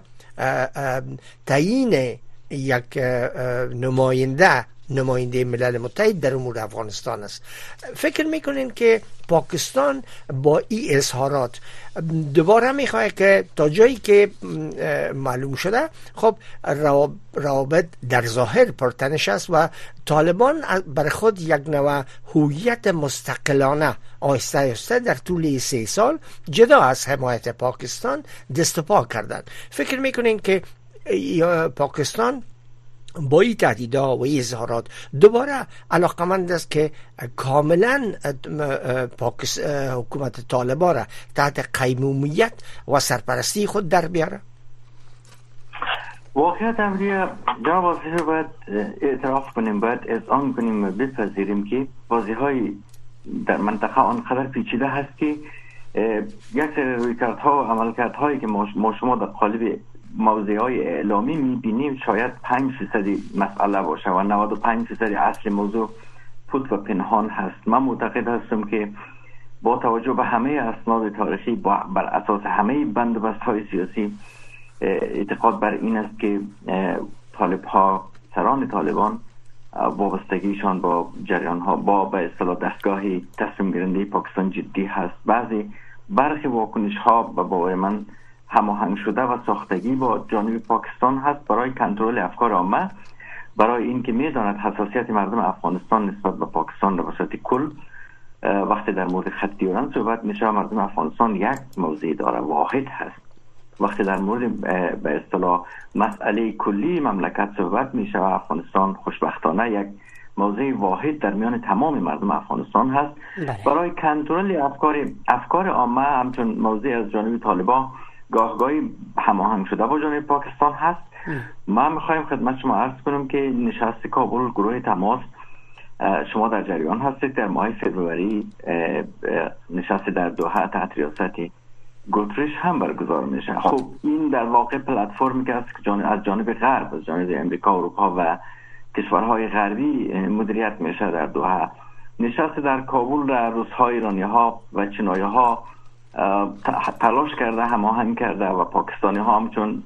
تعیین یک نماینده نماینده ملل متحد در امور افغانستان است. فکر میکنین که پاکستان با این اظهارات دوباره میخواد که تا جایی که معلوم شده خب روابط در ظاهر پرتنش است و طالبان بر خود یک نوع هویت مستقلانه آهسته آهسته در طول سه سال جدا از حمایت پاکستان دست و پا کردند. فکر میکنین که پاکستان با این تهدیدها و این اظهارات دوباره علاقمند است که کاملا حکومت طالبان را تحت قیمومیت و سرپرستی خود در بیاره؟ واقعیت امریه جناب آصفی باید اعتراف کنیم باید اذعان کنیم و بپذیریم که بازی های در منطقه آنقدر پیچیده هست که یک سری رویکردها و عملکردهایی که ما شما در قالب موضوعهای اعلامی میبینیم شاید پنج فیصدی مسئله باشه و نود و پنج فیصدی اصل موضوع پوت و پنهان هست. من معتقد هستم که با توجه به همه اسناد تاریخی بر اساس همه بندوبست های سیاسی اعتقاد بر این است که طالب ها سران طالبان وابستگیشان با جریان ها با به اصطلاح دستگاه تصمیم گیرنده پاکستان جدی هست. بعضی برخی واکنش ها به باور من هماهنگ شده و ساختگی با جانب پاکستان هست برای کنترل افکار عامه، برای اینکه میداند حساسیت مردم افغانستان نسبت به پاکستان به صورت کل وقتی در مورد خط دیورند صحبت میشه مردم افغانستان یک موضع داره واحد هست. وقتی در مورد به اصطلاح مسئله کلی مملکت صحبت میشه و افغانستان خوشبختانه یک موضع واحد در میان تمام مردم افغانستان هست. برای کنترل افکار افکار عامه همچون موضع از جانب طالبان گاهگاهی هماهنگ شده با جانب پاکستان هست. ما میخوایم خدمت شما عرض کنم که نشست کابل گروه تماس شما در جریان هستید در ماه فوریه نشست در دوحه تحت ریاست گوتریش هم برگزار میشه. خب این در واقع پلتفرمی که است که از جانب غرب از جانب امریکا، اروپا و کشورهای غربی مدیریت میشه در دوحه. نشست در کابل در روس‌های ایرانی ها و چینایی ها تلاش کرده هماهنگ کرده و پاکستانی ها هم چون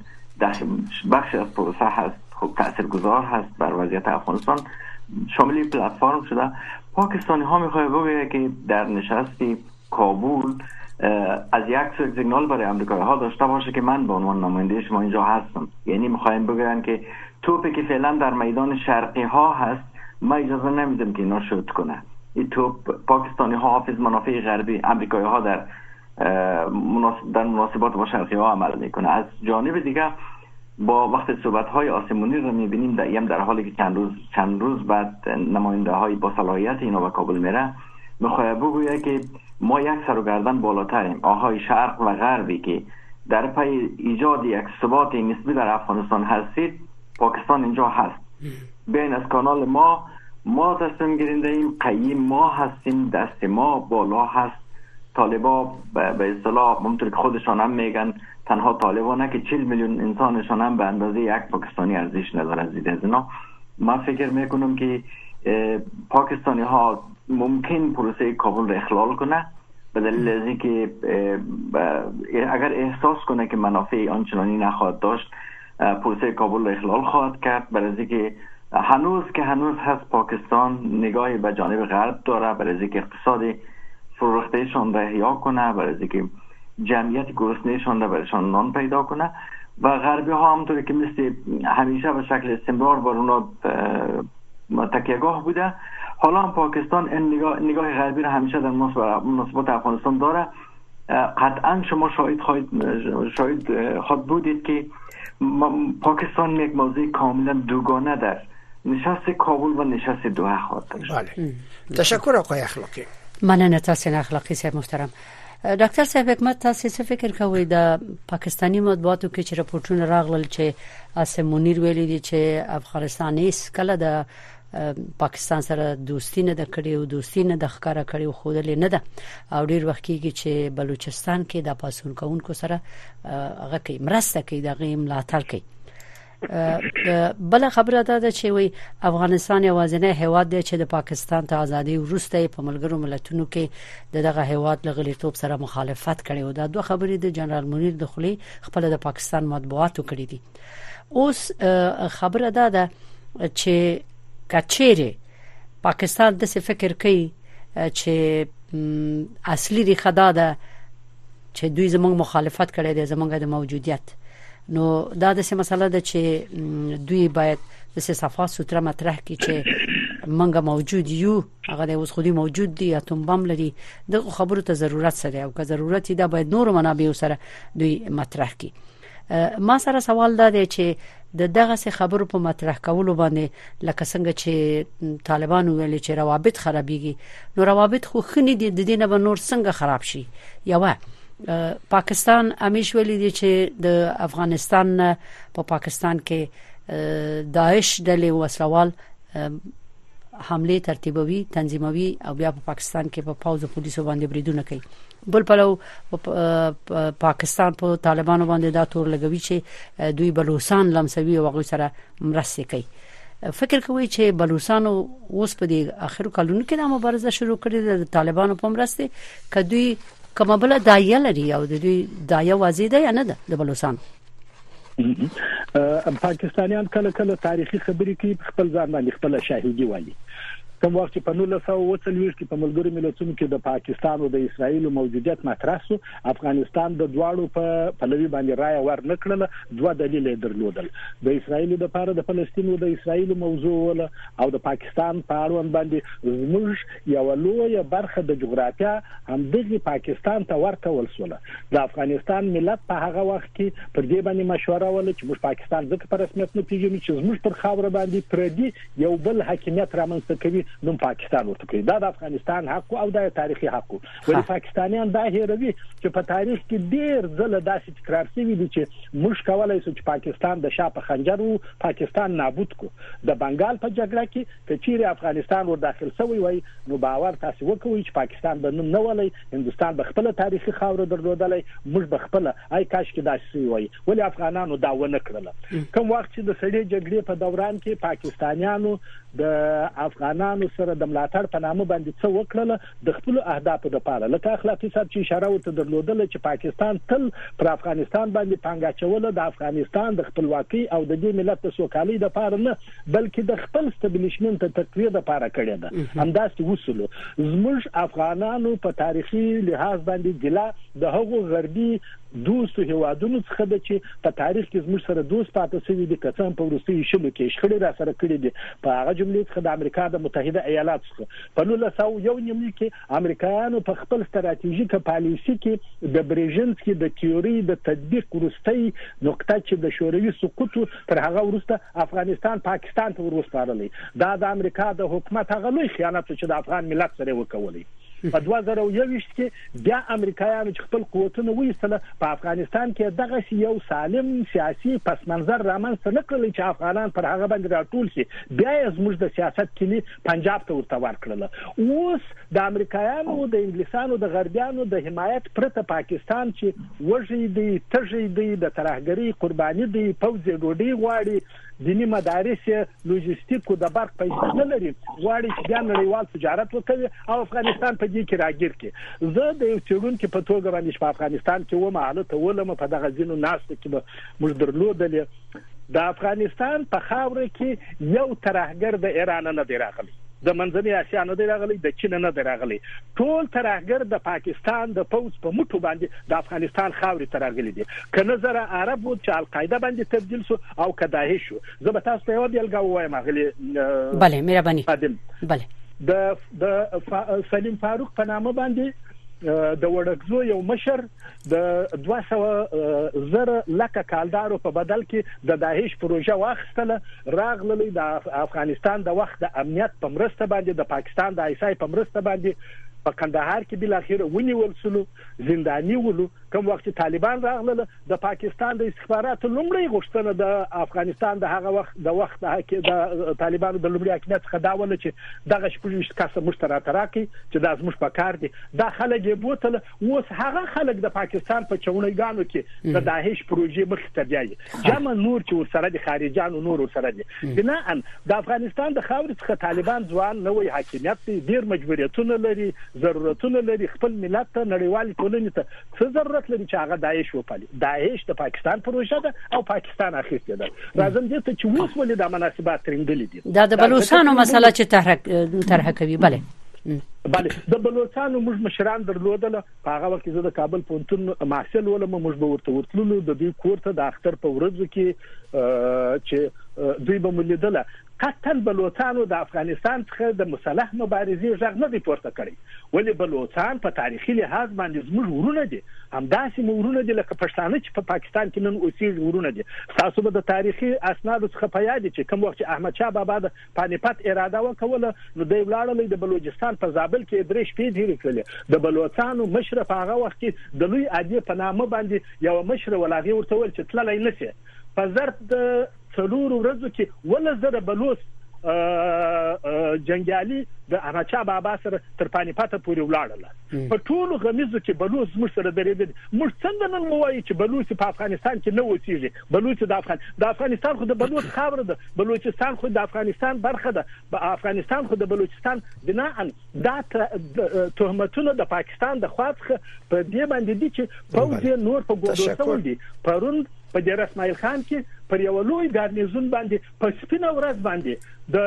بخشی از پروسه هست خب تاثیرگذار هست بر وضعیت افغانستان شامل پلتفرم شده. پاکستانی ها میخواد بگه که در نشستی کابل از یک سیگنال برای امریکایی ها داشته باشه که من به عنوان نماینده شما اینجا هستم. یعنی میخوایم بگن که توپی که فعلا در میدان شرقی ها هست ما اجازه نمیدم که اینا شوت کنه. این توپ پاکستانی ها حافظ منافع غربی، امریکایی ها در در مناسبات با شرقی ها عمل میکنه. از جانب دیگه با وقت صحبت های آسمونی رو میبینیم در در حالی که چند روز چند روز بعد نماینده های با صلاحیت اینا به کابل میره، میخواد بگویه که ما یک سر و گردن بالاتریم. آهای شرق و غربی که در پی ایجاد یک ثبات نسبی در افغانستان هستید، پاکستان اینجا هست. بین از کانال ما ما تصمیم گیرنده ایم، قیم ما هستیم، دست ما بالا هست. طالبا به اصطلاح همونطور که خودشان هم میگن تنها طالبا نه که چهل میلیون انسانشان هم به اندازه یک پاکستانی ارزش نداره. زیده از اینا من فکر میکنم که پاکستانی ها ممکن پروسه کابل را اخلال کنه به دلیل از اینکه اگر احساس کنه که منافع آنچنانی نخواهد داشت، پروسه کابل را اخلال خواهد کرد. برای اینکه هنوز که هنوز هست پاکستان نگاهی به جانب غرب داره، برای اینکه اقتصاد فرورختهشان را احیا کنه، برای اینکه جمعیت گرسنهشان را برایشان نان پیدا کنه. و غربی ها همونطوری که مثل همیشه به شکل استمرار بر اونا تکیهگاه بوده، حالا هم پاکستان این نگاه, نگاه غربی را همیشه در مناسبات افغانستان داره. قطعا شما شاید خواهید شاید خود بودید که پاکستان یک موضوع کاملا دوگانه در نشست کابل و نشست دوحه خواهد داشت. بله. تشکر آقای اخلاقی. مننه تاسو اخلاقی صاحب محترم. ډاکټر صاحب حکمت تاسو څه فکر کوئ د پاکستانی مطبوعاتو کې چې راپورټونه راغلل چې اسم منیر ویلي دي چې افغانستان هیڅ کله د پاکستان سره دوستی نه د کړي او دوستی نه د ښکارا کړي او خودلې نه ده او ډیر وخت کېږي چې بلوچستان کې د پاسون کوونکو سره هغه کې مرسته کوي د غیم ملاتړ کوي. بل خبره ده چې وي افغانستان یوازینی هیواد دی چې د پاکستان ته ازادي وروسته په ملګرو ملتونو کې دغه هیواد لغلیتوب سره مخالفت کړي او دا دوه خبرې د جنرال منیر دخلي خپل د پاکستان مطبوعاتو کړې دي. اوس خبره ده چې کچېره پاکستان د څه فکر کوي چې اصلي ریښه ده چې دوی زموږ مخالفت کړي دي زموږ د موجودیت، نو دا د څه مسله ده چې دوی باید د څه صفه ستره مطرح کړي چې منګه موجود یو، هغه د اوس خودي موجود دي، اتم بم لري، د خبرو ته ضرورت سره او که ضرورت ده باید نور منابع سره دوی مطرح کړي. ما سره سوال ده چې د دغه څه خبرو په مطرح کولو باندې لکه څنګه چې طالبان ویل چې روابط خرابېږي، نو روابط خو خني دي د دې نه به نور څنګه خراب شي. یو پاکستان امیش ویلي دي چې د افغانستان په پاکستان کې داعش ډلې وسلوال حمله ترتیبوي تنظیموي او بیا په پاکستان کې په پاوز او پولیسو باندې بریدونه کوي. بل پلو پاکستان په طالبانو باندې دا تور لګوي چې دوی بلوچستان لمسوي او هغه سره مرسته کوي. فکر کوي چې بلوچستان اوس په دې اخرو کلونو کې د مبارزه شروع کړې ده د طالبانو په مرسته، کدوې کومه بل دایه لري او د دوی دایه واضح ده یا نه ده د بلوچستان؟ پاکستانیان کله کله تاریخي خبرې کوي، خپل ځان باندې خپل شاهدي وايي. کوم وخت په نولس سوه اوه څلوېښت کې په ملګرو ملتونو کې د پاکستان او د اسرایل موجودیت مطرح شو، افغانستان د دواړو په پلوي باندې رائے ورنکړل. دوه دلیل درلودل، د اسرایل لپاره د فلسطین او د اسرایل موضوع ولا او د پاکستان په اړوند باندې زموږ یو لوی برخه د جغرافیا هم دغه پاکستان ته ورکول شوله. د افغانستان ملت په هغه وخت کې پر دې باندې مشوره وله چې موږ پاکستان ځکه په رسمیت نه پیژنو چې زموږ پر خاور باندې پردي یو بل حاکمیت رامنځته کوي، نو پاکستان ورته کوي. دا د افغانستان حق او د تاریخي حق، ولې پاکستانیان دا هیروي چې په تاریخ کې ډیر ځله داسې تکرار شوی دي چې موږ کولای شو چې پاکستان د شا په خنجر وو پاکستان نابود کو. د بنگال په جګړه کې کچېری افغانستان ور داخل شوی وای، نو باور تاسو وکوي چې پاکستان به نن نه ولای، هندستان به خپل تاریخي خاور درلودلای، موږ به خپل آی کاش کې داسې وای، ولې افغانانو دا ونه کړل. کوم وخت چې د سړي جګړې په دوران کې پاکستانیانو د افغانانو سره د ملاتړ په نامه باندې څه وکړل د خپل اهدافو لپاره، لکه اخلاقی صاحب چې اشاره وته درلودل چې پاکستان تل پر افغانستان باندې پانګه چول د افغانستان د خپلواکۍ او د دې ملت د سوکالۍ لپاره نه، بلکې د خپل استابلیشمنت ته تقویه لپاره کړی ده. همداسې وصول زموږ افغانانو په تاریخي لحاظ باندې ګلا د هغو غربي دوستو هیوادونو څخه د چې په تاریخ کې زموږ سره دوست پاتې شوی دي کسان په وروستي شلو کې شخړې را سره کړې دي په هغه جملې څخه د امریکا د متحده ایالاتو څخه په نولس سوه یو نیم کې امریکایانو په خپل ستراتیژیک پالیسي کې د برېژنسکي د تیوري د تطبیق وروستي نقطه چې د شوروي سقوط تر هغه وروسته افغانستان پاکستان ته ورسپارلی دا د امریکا د حکومت هغه لوی خیانت چې د افغان ملت سره وکولي په دوه زره یو کې بیا امریکایانو چې خپل قوتونه وایستله په افغانستان کې دغه یو سالم سیاسي پس منظر رامنځته نه کړل چې افغانان پر هغه باندې راټول شي بیا یې زموږ د سیاست کلی پنجاب ته ورته ورکړل اوس د امریکایانو د انګلیسانو د غربیانو د حمایت پرته پاکستان چې وژي دی تژي دی د ترهګری قرباني دی پوځ ډوډۍ غواړي دینی مدارس لوجستیک او د برق پیسې نه لري غواړي چې بیا نړیوال تجارت وکړي او افغانستان په دې کې راګیر کړي زه د یو څېړونکي په توګه باندې په افغانستان کې ومه حالت ولم په دغه ځینو ناست کې موږ درلودلې د افغانستان په خاوره کې یو ترهګر د ایران نه دی راغلی د منځنۍ اسیا نه دی راغلی د چین نه دی راغلی ټول ترهګر د پاکستان د پوز په مټو باندې د افغانستان خاورې ته راغلي دي که نظر عرب و چې القاعده باندې تبدیل شو او که داعش شو زه به تاسو ته یو بیلګه ووایم اغلې بله مهرباني بله د د سلیم فاروق په نامه باندې د وړکزو یو مشر د دوه سوه زره لکه کالدارو په بدل کې د داعش پروژه واخیستله راغللی د افغانستان د وخت د امنیت په مرسته باندې د پاکستان د آی اس آی په مرسته باندې په کندهار کې بل اخر ونیول شو زنداني ولو کوم وخت طالبان راغله د پاکستان د استخباراتو لومړی غوښتنه د افغانستان د هغه وخت د وخت د طالبانو د لومړي حکومت څخه دا ول چې دغه شپږ کسه مشترک راکړي چې دا زموږ په کار دي دا خلک یې بوتل اوس هغه خلک د پاکستان په چونېګانو کې د داعش پروژې مخ ته بیاي جمع نور چې ورسره د خارجانو نور ورسره دي بنا ان د افغانستان د خاورې څخه طالبان ځوان نوې حاکمیت دي ډیر مجبوریتونه لري ضرورتونه لري خپل ملت ته نړیوال ټولنې ته څه ضرورت لري چې هغه داعش وپالي داعش د پاکستان پروژه ده او پاکستان اخیسته ده راځم دې ته چې اوس ولې د مناسبات ترنګلې دي دا د بلوچستانو مسله چې طرح طرح کوي بله بله د بلوچستانو موږ مشران درلودل په هغه وخت زه د کابل پوهنتون محصل ولم موږ به ورته ورتلو د دوی کور ته د اختر په ورځو کې چې دوی به ملیدله قطعا بلوچستان د افغانستان څخه د مسلح مبارزې ژغ نه دی پورته کړی ولې بلوچستان په تاریخي لحاظ باندې زموږ ورونه دي همداسې ورونه دي لکه پښتانه چې په پاکستان کې نن اوسېږي ورونه دي تاسو به د تاریخي اسنادو څخه په یاد چې کوم وخت احمد شاه بابا د پانیپت اراده وکوله نو دوی ولاړل د بلوچستان په زابل کې درې شپې ډېرې کړلې د بلوچستانو مشر په هغه وخت کې د لوی عادي په نامه باندې یو مشر ولاغي ورته ول چې تللی نشي په زرد څلور ورځو کې ولزره بلوچ جنگیالي د احمد شاه بابا سره تر پانیپت پورې ولاړل په ټولو غمیزو کې بلوچ موږ سره درېدل موږ څنګه نن موایي چې بلوچ په افغانستان کې نه اوسېږي بلوچ د افغان د افغانستان خو د بلوچ خاوره ده بلوچستان خو د افغانستان برخه ده په افغانستان خو د بلوچستان بنا دا تهمتونه د پاکستان د خواڅخه په دې باندې دي چې پوځ نور په ګوډو سول دي پرون په دیر اسماعیل خان کې پر یو لوی ګارنیزون باندې په سپینه ورځ باندې د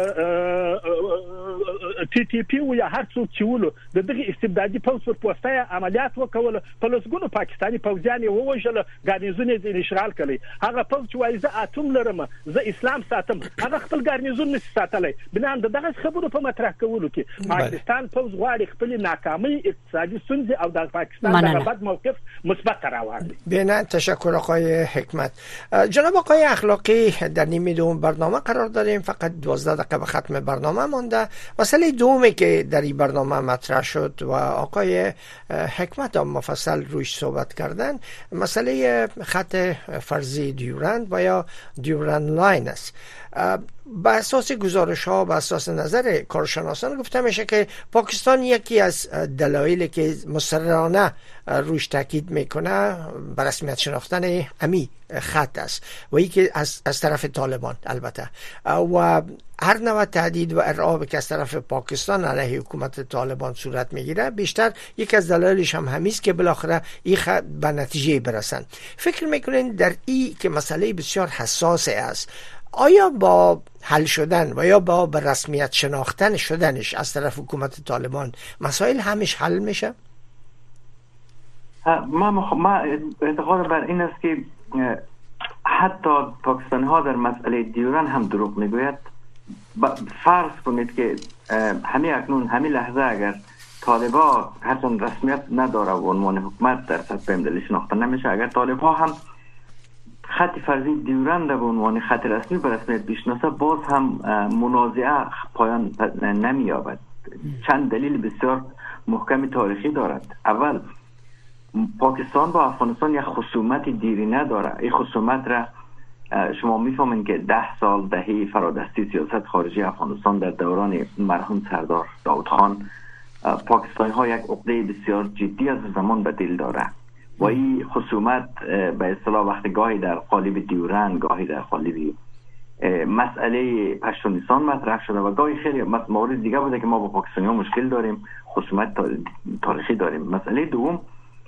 ټي ټي پی او یا هر څوک چې ولو د دغه استبدادي پوځ پر پوسټه عملیات وکول په لسګونو پاکستاني پوځیان یې ووژل ګارنیزون یې اشغال کړي هغه پوځ چې وایي زه اتم لرم زه اسلام ساتم هغه خپل ګارنیزون نشي ساتلی بنا دغه خبرو په مطرح کولو کې پاکستان پوځ غواړي خپل ناکامي اقتصادي ستونزې او د پاکستان د بد موقف مثبت راوړي بنا تشکر آقای حکمت جناب آقای اخلاقی در نیمه دوم برنامه قرار داریم فقط دوازده دقیقه به ختم برنامه مونده مسئله دومی که در این برنامه مطرح شد و آقای حکمت هم مفصل روش صحبت کردن مسئله خط فرضی دیورند و یا دیورند لاین است با اساس گزارش ها با اساس نظر کارشناسان گفته میشه که پاکستان یکی از دلایلی که مصررانه روش تاکید میکنه به رسمیت شناختن امی خط است و یکی از از طرف طالبان البته و هر نوع تهدید و ارعاب که از طرف پاکستان علیه حکومت طالبان صورت میگیره بیشتر یکی از دلایلش هم همیست که بالاخره این خط به نتیجه برسن. فکر میکنین در این که مسئله بسیار حساس است آیا با حل شدن و یا با به رسمیت شناختن شدنش از طرف حکومت طالبان مسائل همش حل میشه؟ ما مخ... ما اعتقاد بر این است که حتی پاکستانی ها در مسئله دیورن هم دروغ میگوید. فرض کنید که همین اکنون همین لحظه اگر طالبا هرچند رسمیت نداره و عنوان حکومت در سطح بین‌المللی شناخته نمیشه، اگر طالبا هم خط فرضی دیورن در عنوان خط رسمی به رسمیت بشناسه، باز هم منازعه پایان نمییابد. چند دلیل بسیار محکم تاریخی دارد. اول، پاکستان با افغانستان یک خصومت دیرینه داره. این خصومت را شما میفهمین که ده سال دهه فرادستی سیاست خارجی افغانستان در دوران مرحوم سردار داود خان، پاکستانی ها یک عقده بسیار جدی از زمان به دل داره و این خصومت به اصطلاح وقتی گاهی در قالب دیورن، گاهی در قالب مسئله پشتونستان مطرح شده و گاهی خیلی مورد دیگه بوده که ما با پاکستانی ها مشکل داریم، خصومت تاریخی داریم. مسئله دوم،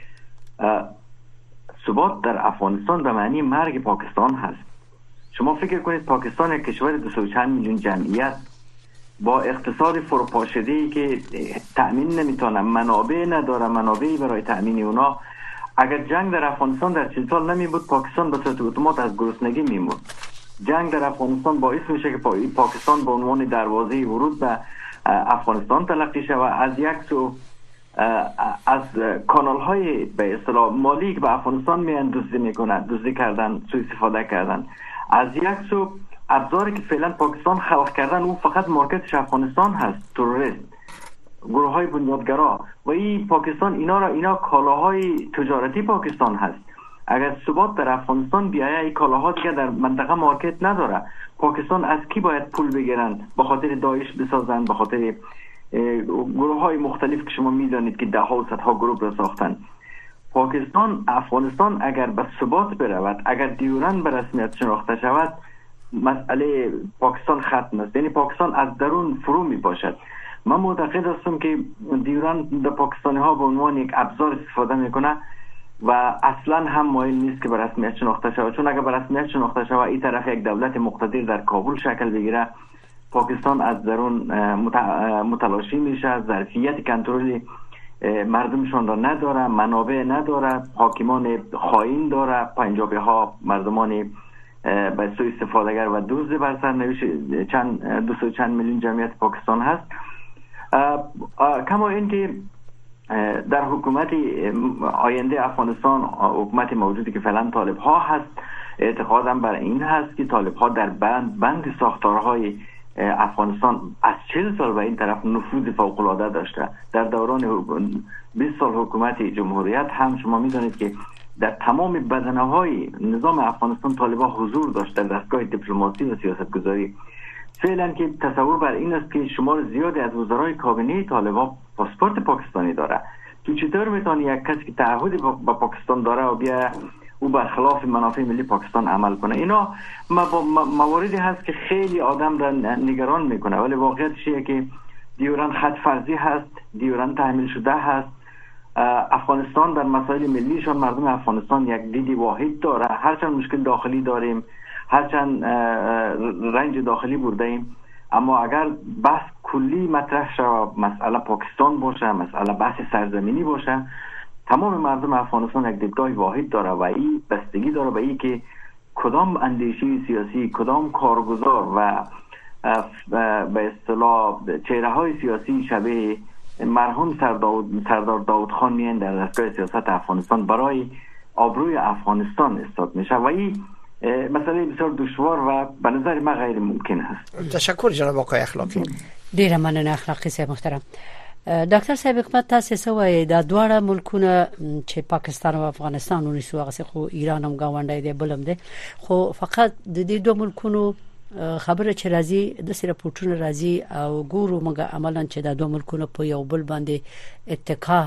ثبات در افغانستان به معنی مرگ پاکستان هست. شما فکر کنید پاکستان یک کشور دو سوی چند میلیون جمعیت با اقتصاد فروپاشده‌ای که تأمین نمیتونه، منابع نداره، منابعی برای تأمین اونا، اگر جنگ در افغانستان در چهل سال نمی بود، پاکستان به صورت اتومات از گرسنگی میمرد. جنگ در افغانستان باعث میشه که پاکستان به عنوان دروازه ورود به افغانستان تلقی شود. از یک سو از کانال های به اصطلاح مالی که به افغانستان میان دزدی میکنن، دزدی کردن، سوء استفاده کردن. از یک سو ابزاری که فعلا پاکستان خلق کردن، اون فقط مارکتش افغانستان هست، تروریست، گروه های بنیادگرا و این پاکستان اینا را اینا کالاهای تجارتی پاکستان هست. اگر ثبات در افغانستان بیایه، این کالاها دیگه در منطقه مارکت نداره. پاکستان از کی باید پول بگیرن؟ به خاطر داعش بسازن، به خاطر گروه های مختلف که شما میدانید که ده ها و صدها گروه را ساختن. پاکستان افغانستان اگر به ثبات برود، اگر دیورن به رسمیت شناخته شود، مسئله پاکستان ختم است. یعنی پاکستان از درون فرو می باشد. من معتقد هستم که دیورن در پاکستانی ها به عنوان یک ابزار استفاده میکنه و اصلا هم مایل نیست که به رسمیت شناخته شود، چون اگر به رسمیت شناخته شود، این طرف یک دولت مقتدر در کابل شکل بگیره، پاکستان از درون متلاشی میشه، ظرفیت کنترل مردمشان را نداره، منابع نداره، حاکمان خائن داره، پنجابی ها مردمان به سوی استفادهگر و دزد بر سرنوشت چند دو سوی چند میلیون جمعیت پاکستان هست. کما اینکه در حکومت آینده افغانستان، حکومت موجودی که فعلا طالب ها هست، اعتقادم بر این هست که طالب ها در بند بند ساختارهای افغانستان از چهل سال به این طرف نفوذ فوق العاده داشته. در دوران بیست سال حکومت جمهوریت هم شما میدانید که در تمام بدنه های نظام افغانستان طالبان حضور داشت در دستگاه دیپلماسی و سیاست گذاری. فعلا که تصور بر این است که شمار زیادی از وزرای کابینه طالبان پاسپورت پاکستانی داره. تو چطور میتونی یک کسی که تعهدی با پاکستان داره و بیا او برخلاف منافع ملی پاکستان عمل کنه؟ اینا مواردی هست که خیلی آدم را نگران میکنه، ولی واقعیتش اینه که دیورن خط فرضی هست، دیورن تحمیل شده هست. افغانستان در مسائل ملیشان، مردم افغانستان یک دید واحد داره. هرچند مشکل داخلی داریم، هرچند رنج داخلی برده ایم، اما اگر بحث کلی مطرح شود، مسئله پاکستان باشه، مسئله بحث سرزمینی باشه، تمام مردم افغانستان یک دیدگاه واحد داره و این بستگی داره به این که کدام اندیشه سیاسی، کدام کارگزار و به اصطلاح چهره های سیاسی شبیه مرحوم سردار داود خان میان در دستگاه سیاست افغانستان برای آبروی افغانستان استاد میشه و این مسئله بسیار دشوار و به نظر من غیر ممکن است. تشکر جناب آقای اخلاقی. ډیره مننه اخلاقی صاحب محترم. ډاکټر صاحب حکمت تاسو سوای د دواړه ملکونه چې پاکستان او افغانستان ونیسو، هغه خو ایران هم گاونډی دی، بلم دی، خو فقط د دې دوه ملکونو خبره چې راځي د سره پورټونه راځي او ګورو موږ عملاً چې د دوه ملکونو په یو بل باندې اتکا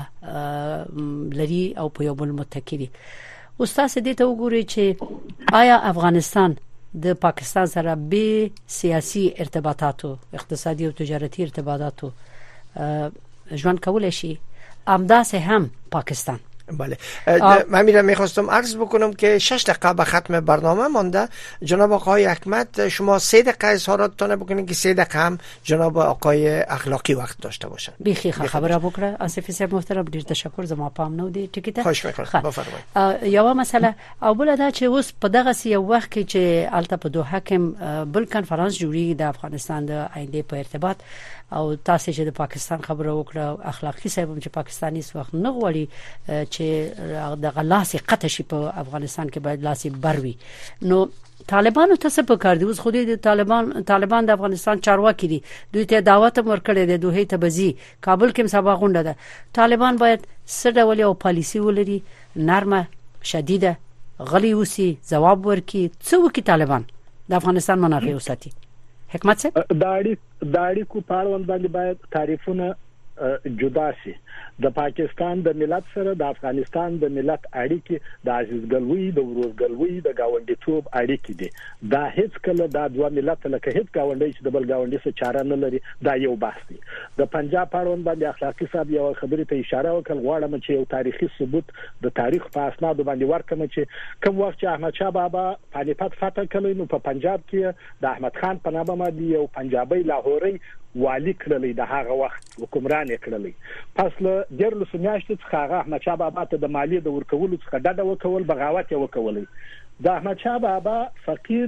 لري او په یو بل متکی دي. استاد دې ته وګورئ چې آیا افغانستان د پاکستان سره به سیاسي ارتباطاتو، اقتصادي او تجارتي ارتباطاتو ژوند کولای شي؟ همداسې هم پاکستان بله من میرم میخواستم عرض بکنم که شش دقیقه به ختم برنامه مانده. جناب آقای حکمت شما سه دقیقه اظهاراتتان بکنید که سه دقیقه هم جناب آقای اخلاقی وقت داشته باشن. بیخی خبره بکره آصف صاحب محترم ډیر تشکر زما پام نو دی ټیکټ خوش میکنم بفرمایئ. یو مسله او بل دا چې اوس په دغه سی وخت کې چې الته په دوحه کې بل کانفرنس جوړی د افغانستان د آینده په ارتباط او تاسو چې د پاکستان خبره وکړه اخلاقی صاحب چې پاکستاني اس وخت نه غوړي چې د غلاسي قطع شي په افغانستان کې باید لاسي بروي. نو طالبانو ته څه پکار دي؟ اوس خو د طالبان طالبان د افغانستان چارواکي دي، دوی ته دعوت ورکړي د دوه ته بزي کابل کې سبا غونډه ده. طالبان باید څه ډول یو پالیسی ولري نرمه شدیده غلی وسی جواب ورکړي څه وکړي طالبان د افغانستان منافع وساتي. حکمت صاحب داړي داړي کو پاروند باندې باید تعریفونه جدا شي. د پاکستان د ملت سره د افغانستان د ملت اړیکې د عزیزګلوي د ورورګلوي د گاونډیتوب اړیکې دي. دا هیڅ کله دا دوه ملت لکه هیڅ گاونډي چې د بل گاونډي سره چاره نه لري. دا یو بحث دی. د پنجاب پاروند باندې اخلاقی صاحب یو خبرې ته اشاره وکړ غواړم چې یو تاریخي ثبوت د تاریخ په اسناد باندې ورکړم چې کوم وخت چې احمد شاه بابا پانیپت فتح کړی نو په پنجاب کې د احمد خان په نامه باندې یو پنجابي لاهوري والی کړلې د هغه وخت حکمران کړلې. پس له ډېر میاشتې څخه هغه احمد شاه بابا ته د مالیې د ورکولو څخه ډډه وکول، بغاوت یې وکولې. د احمد شاه بابا فقیر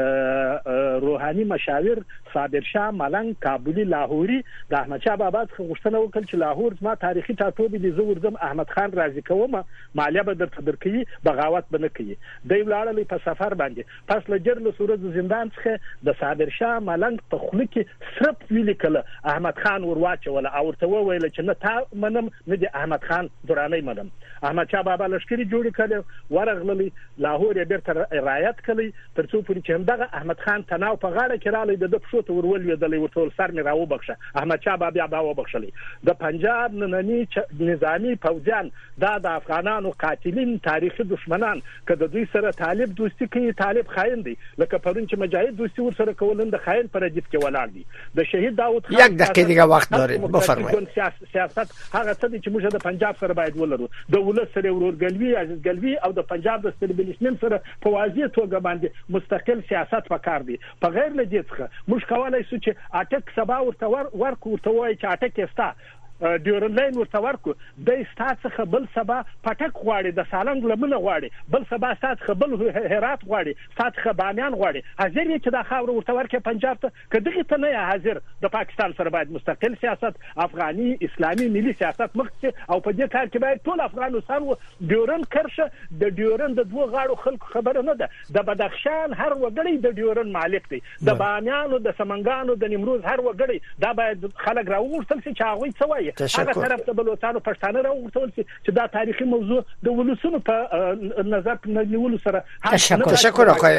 روحاني مشاور صابر شاه ملنګ کابلی لاهوري د احمد شاه بابا څخه غوښتنه وکړه چې لاهور زما تاریخي ټاټوبی دي، زه ورځم احمد خان راضي کوم مالیه به درته درکړي، بغاوت به نه کوي. دی ولاړل په سفر باندې. پس له جرل صورت زندان څخه د صابر شاه ملنګ په خوله کې سرپ ویل کله احمد خان ورواچول او ورته وویل چې نه تا منم نه دی احمد خان درانه منم. احمد شاه بابا لشکري جوړ کړ ورغللی لاهور یې بیرته رعایت کړی تر څو پورې چې همدغه احمد خان تناو په غاړه کې رالی د پښو ته ورولوېدلی ورته سر مې راوبخشه. احمد شاه بابا بیا وبخښلی. د پنجاب نننی نظامی فوجان دا د افغانانو قاتلین تاریخي دشمنان که د دوی سره طالب دوستی کوي طالب خاين دی، لکه پرون چې مجاهد دوستی ور سره کولن د خاين پر ردیف کې ولاړ دي. د شهید داوود خان یک دقیقه دیگه وخت داریم بفرمایید. سیاست هغه څه چې موږ د پنجاب سره باید ولرو، د ولس سره ورورګلوي عزیزګلوي او د پنجاب د استبلیشمنت سره په واضح توګه باندې مستقل سیاست پکار دی. په غیر له دې څخه موږ کولای شو چې اټک سبا ورته ورکو ورته وایي چې اټک استا ډیورن لاین ورته ورکو د استاد څخه بل سبا پټک غواړي، د سالنګ لمنه غواړي، بل سبا استاد څخه بل هرات غواړي، استاد څخه بامیان غواړي. حاضر یې چې دا خاور ورته ورکې پنجاب ته کدی ته نه حاضر. د پاکستان سره باید مستقل سیاست افغاني اسلامي ملي سیاست مخکې او په دې کار کې باید ټول افغانستان ډیورن کرشه. د ډیورن د دوه غاړو خلکو خبره نه ده. د بدخشان هر وګړی د ډیورن مالک دی، د بامیانو د سمنګانو د نیمروز هر وګړی دا باید خلک راوغورځول شي چې هغه څه وایي. هغه طرف ته بلوچستان پښتانه راوغورځول شي چې دا تاریخي موضوع د ولسونو په نظر نیولو سره. تشکر آقای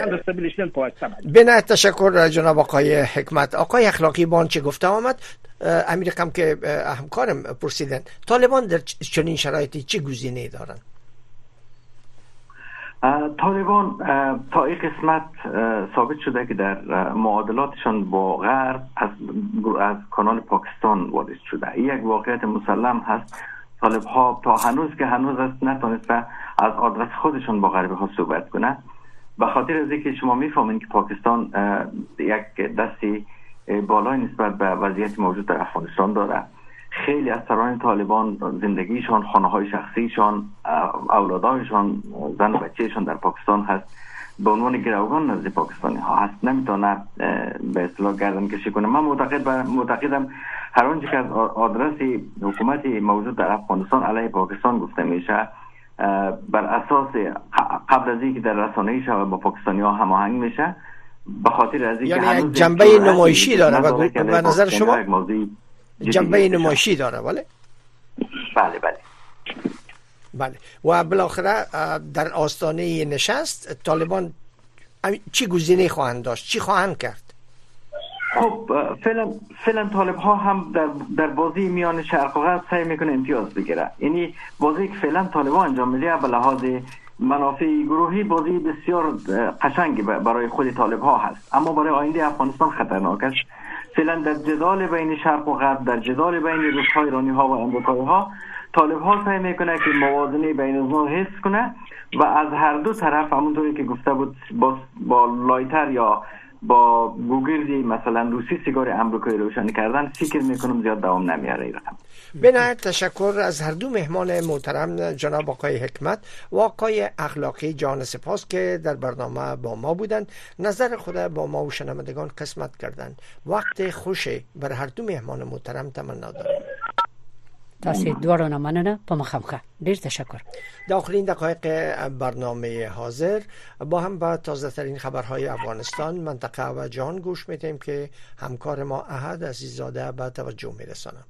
بنا تشکر جناب آقای حکمت. آقای اخلاقی بان چه گفته آمد؟ امیر قم که همکارم پرسیدن طالبان در چنین شرایطی چه گزینه‌ای دارند؟ طالبان تا این قسمت ثابت شده که در معادلاتشان با غرب از از کانال پاکستان وارد شده. یک واقعیت مسلم هست. طالب ها تا هنوز که هنوز است نتونسته از آدرس خودشان با غرب ها صحبت کنه. به خاطر از اینکه شما میفهمید که پاکستان یک دستی بالای نسبت به وضعیت موجود در افغانستان داره. خیلی از سران طالبان زندگیشان، خانه‌های شخصیشان، اولادایشان، زن و بچه‌شان در پاکستان هست. به عنوان گروگان نزد پاکستانی ها هست، نمیتونه به اصطلاح گردن کشی کنه. من معتقد معتقدم هر آنچه که از آدرس حکومت موجود در افغانستان علیه پاکستان گفته میشه بر اساس قبل از اینکه در رسانه‌ای شود با پاکستانی ها هماهنگ میشه. به خاطر از اینکه یعنی یک جنبه نمایشی داره و به نظر شما جنبه نمایشی داره. بله بله بله بله. و بالاخره در آستانه نشست طالبان چی گزینه خواهند داشت؟ چی خواهند کرد؟ خب فعلا فعلا طالب ها هم در در بازی میان شرق و غرب سعی میکنه امتیاز بگیره. یعنی بازی که فعلا طالبان انجام میده به لحاظ منافع گروهی بازی بسیار قشنگی برای خود طالب ها هست، اما برای آینده افغانستان خطرناک است. فعلا در جدال بین شرق و غرب، در جدال بین روس‌ها، ایرانی ها و امریکایی ها طالب ها سعی میکنه که موازنه بین اونها حفظ کنه و از هر دو طرف همونطوری که گفته بود با, با لایتر یا با گوگردی مثلا روسی سیگار امریکایی روشن کردن فکر میکنم زیاد دوام نمیاره. رقم به نهایت تشکر از هر دو مهمان محترم جناب آقای حکمت و آقای اخلاقی جان سپاس که در برنامه با ما بودند، نظر خود با ما و شنوندگان قسمت کردند. وقت خوشی بر هر دو مهمان محترم تمنا دارم. تاسو دوړو نه مننه په مخامخه. ډیر تشکر. در آخرین دقایق برنامه حاضر با هم با تازه ترین خبرهای افغانستان، منطقه و جهان گوش میدیم که همکار ما احد عزیزاده به توجه میرسانم.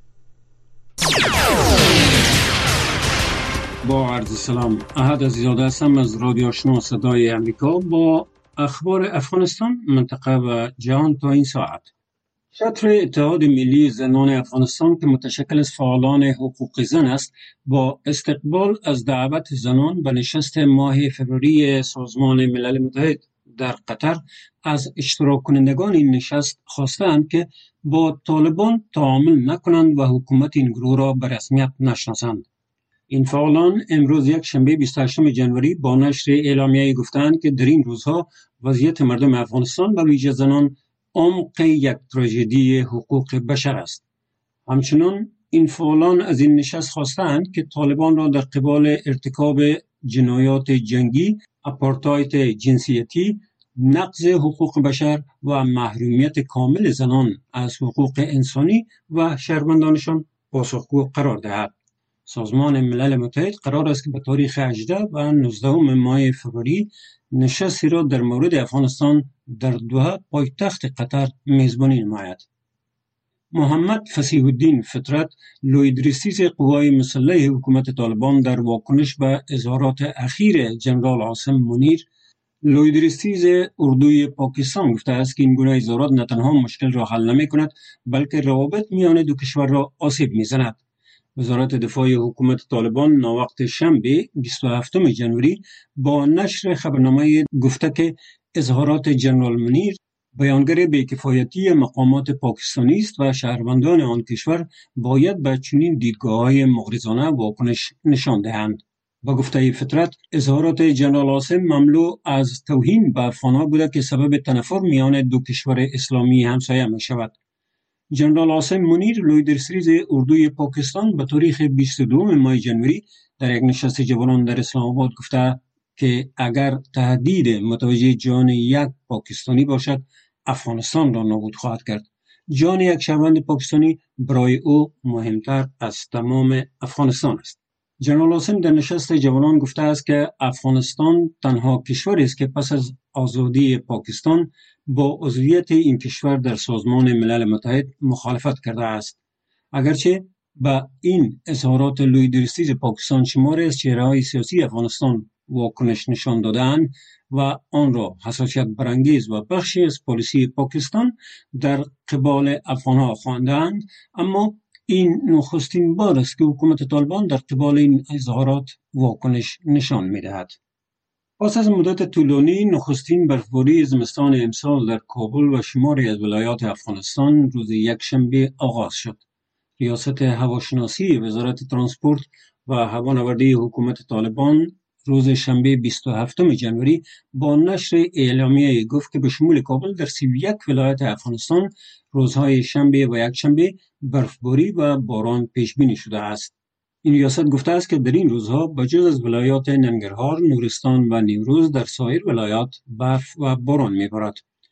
با عرض سلام، احد عزیزاده هستم از رادیو آشنا صدای امریکا با اخبار افغانستان، منطقه و جهان تا این ساعت. شطر اتحاد ملی زنان افغانستان که متشکل از فعالان حقوق زن است، با استقبال از دعوت زنان به نشست ماه فوریه سازمان ملل متحد در قطر از اشتراک کنندگان این نشست خواستند که با طالبان تعامل نکنند و حکومت این گروه را به رسمیت نشناسند. این فعالان امروز یک شنبه بیست و هشتم ژانویه با نشر اعلامیه‌ای گفتند که در این روزها وضعیت مردم افغانستان و ویژه زنان عمق یک تراژدی حقوق بشر است. همچنان این فعالان از این نشست خواستند که طالبان را در قبال ارتکاب جنایات جنگی، آپارتاید جنسیتی، نقض حقوق بشر و محرومیت کامل زنان از حقوق انسانی و شهروندانشان پاسخگو قرار دهد. سازمان ملل متحد قرار است که به تاریخ هجدهم و نوزدهم ماه فوریه نشستی را در مورد افغانستان در دوحه پایتخت قطر میزبانی نماید. محمد فصیح الدین فطرت، لویدرسیز قوای مسلح حکومت طالبان در واکنش به اظهارات اخیر جنرال عاصم منیر، لویدرسیز اردوی پاکستان گفته است که این گونه اظهارات نه تنها مشکل را حل نمی کند بلکه روابط میان دو کشور را آسیب میزند. وزارت دفاع حکومت طالبان ناوقت شنبه بیست و هفتم ژانویه با نشر خبرنامه گفته که اظهارات جنرال منیر بیانگر بی‌کفایتی مقامات پاکستانی است و شهروندان آن کشور باید به چنین دیدگاه‌های مغرضانه واکنش نشان دهند. با گفته فطرت، اظهارات جنرال عاصم مملو از توهین به افغان‌ها بوده که سبب تنفر میان دو کشور اسلامی همسایه می شود. جنرال عاصم منیر، لویدرسیز اردوی پاکستان، به تاریخ بیست و دوم ماه ژانویه در یک نشست جوانان در اسلام آباد گفته که اگر تهدید متوجه جان یک پاکستانی باشد، افغانستان را نابود خواهد کرد. جان یک شهروند پاکستانی برای او مهمتر از تمام افغانستان است. جنرال عاصم در نشست جوانان گفته است که افغانستان تنها کشوری است که پس از آزادی پاکستان با عضویت این کشور در سازمان ملل متحد مخالفت کرده است. اگرچه به این اظهارات لویدرسیز پاکستان شماری از چهره‌های سیاسی افغانستان واکنش نشان دادند و آن را حساسیت برانگیز و بخشی از پالیسی پاکستان در قبال افغان‌ها خواندند، اما این نخستین بار است که حکومت طالبان در قبال این اظهارات واکنش نشان می‌دهد. پس از مدت طولانی نخستین برفباری زمستان امسال در کابل و شماری از ولایات افغانستان روز یکشنبه آغاز شد. ریاست هواشناسی وزارت ترانسپورت و هوانوردی حکومت طالبان روز شنبه بیست و هفتم ژانویه با نشر اعلامیه گفت که به شمول کابل در سی و یک ولایت افغانستان روزهای شنبه و یکشنبه برفباری و باران پیش بینی شده است. این ریاست گفته است که در این روزها بجز از ولایات ننگرهار، نورستان و نیمروز در سایر ولایات برف و باران می‌بارد.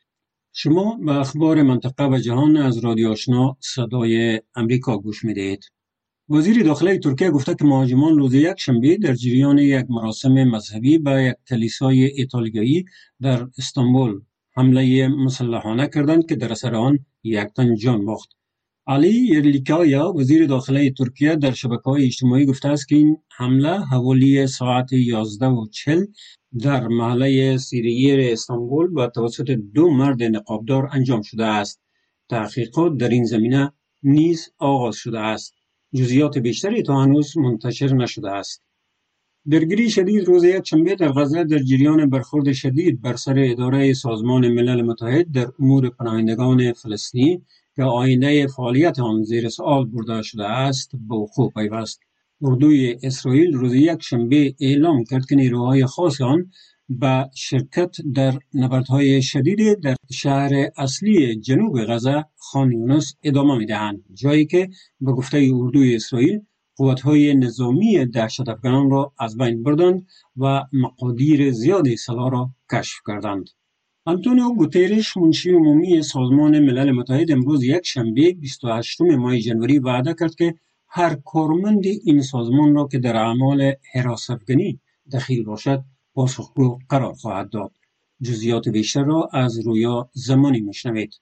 شما به اخبار منطقه و جهان از رادیو آشنا صدای امریکا گوش می‌دهید. وزیر داخله ترکیه گفته که مهاجمان روز یکشنبه در جریان یک مراسم مذهبی به یک کلیسای ایتالیایی در استانبول حمله مسلحانه کردند که در اثر آن یک تن جان باخت. علی یرلیکایا وزیر داخله ترکیه در شبکه‌های اجتماعی گفته است که این حمله حوالی ساعت یازده و چهل در محله سیریر استانبول و توسط دو مرد نقابدار انجام شده است. تحقیقات در این زمینه نیز آغاز شده است. جزئیات بیشتری تا هنوز منتشر نشده است. درگیری شدید روز یکشنبه در غزه در جریان برخورد شدید بر سر اداره سازمان ملل متحد در امور پناهندگان فلسطینی که آینده فعالیت آن زیر سوال برده شده است به وقوع پیوست. اردوی اسرائیل روز یک شنبه اعلام کرد که نیروهای خاص آن به شرکت در نبردهای شدید در شهر اصلی جنوب غزه خان یونس ادامه می‌دهند، جایی که به گفته اردوی اسرائیل قوت‌های نظامی دهشت افغانان را از بین بردند و مقادیر زیادی سلاح را کشف کردند. آنتونیو گوترش منشی عمومی سازمان ملل متحد امروز یک شنبه بیست و هشتم ماه ژانویه وعده کرد که هر کارمند این سازمان را که در اعمال حراس افغانی دخیل باشد پاسخگو قرار خواهد داد. جزئیات بیشتر را از رویا زمانی میشنوید.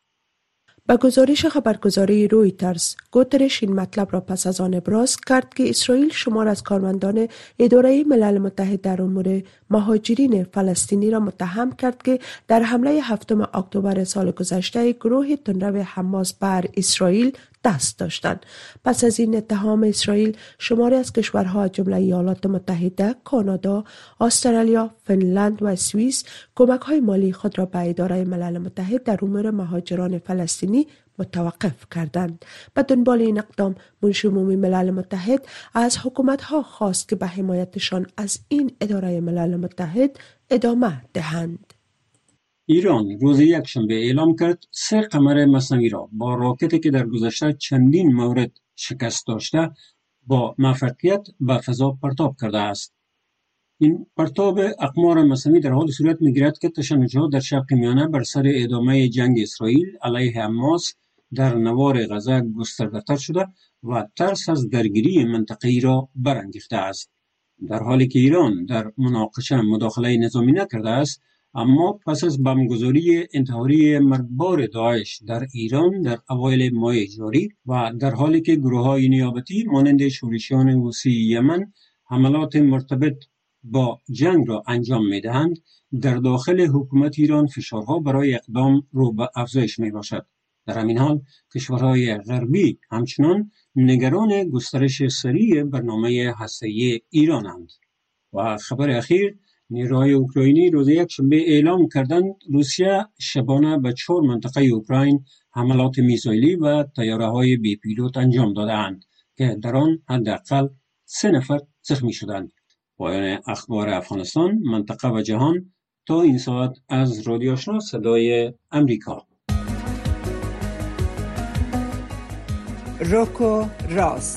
با گزارش خبرگزاری رویترز، گوترش این مطلب را پس از آن ابراز کرد که اسرائیل شمار از کارمندان اداره ملل متحد در امور مهاجرین فلسطینی را متهم کرد که در حمله هفتم اکتبر سال گذشته گروه تندرو حماس بر اسرائیل دست داشتند. پس از این اتهام اسرائیل شماری از کشورها جمله ایالات متحده، کانادا، استرالیا، فنلند و سوئیس کمک‌های مالی خود را به اداره ملل متحد در امور مهاجران فلسطینی متوقف کردند. به دنبال این اقدام منشی عمومی ملل متحد از حکومت‌ها خواست که به حمایتشان از این اداره ملل متحد ادامه دهند. ایران روز یک شنبه اعلام کرد سه قمر مصنوعی را با راکتی که در گذشته چندین مورد شکست داشته با موفقیت به فضا پرتاب کرده است. این پرتاب اقمار مصنوعی در حال صورت می‌گیرد که تشنج‌ها در شرق میانه بر سر ادامه جنگ اسرائیل علیه حماس در نوار غزه گسترده‌تر شده و ترس از درگیری منطقه‌ای را برانگیخته است. در حالی که ایران در مناقشه مداخله نظامی نکرده است، اما پس از بمبگذاری انتحاری مرگبار داعش در ایران در اوایل ماه جاری و در حالی که گروه‌های نیابتی مانند شورشیان حوثی یمن حملات مرتبط با جنگ را انجام می‌دهند، در داخل حکومت ایران فشارها برای اقدام رو به افزایش می‌باشد. در همین حال کشورهای غربی همچنان نگران گسترش سریع برنامه هسته‌ای ایرانند. و خبر اخیر، نیروهای اوکراینی روز یک شنبه اعلام کردند روسیه شبانه به چهار منطقه اوکراین حملات میزایلی و طیاره‌های بی پیلوت انجام داده‌اند که در آن حداقل سه نفر زخمی شدند. پایان اخبار افغانستان، منطقه و جهان تا این ساعت از رادیو آشنا صدای امریکا. روکو راست.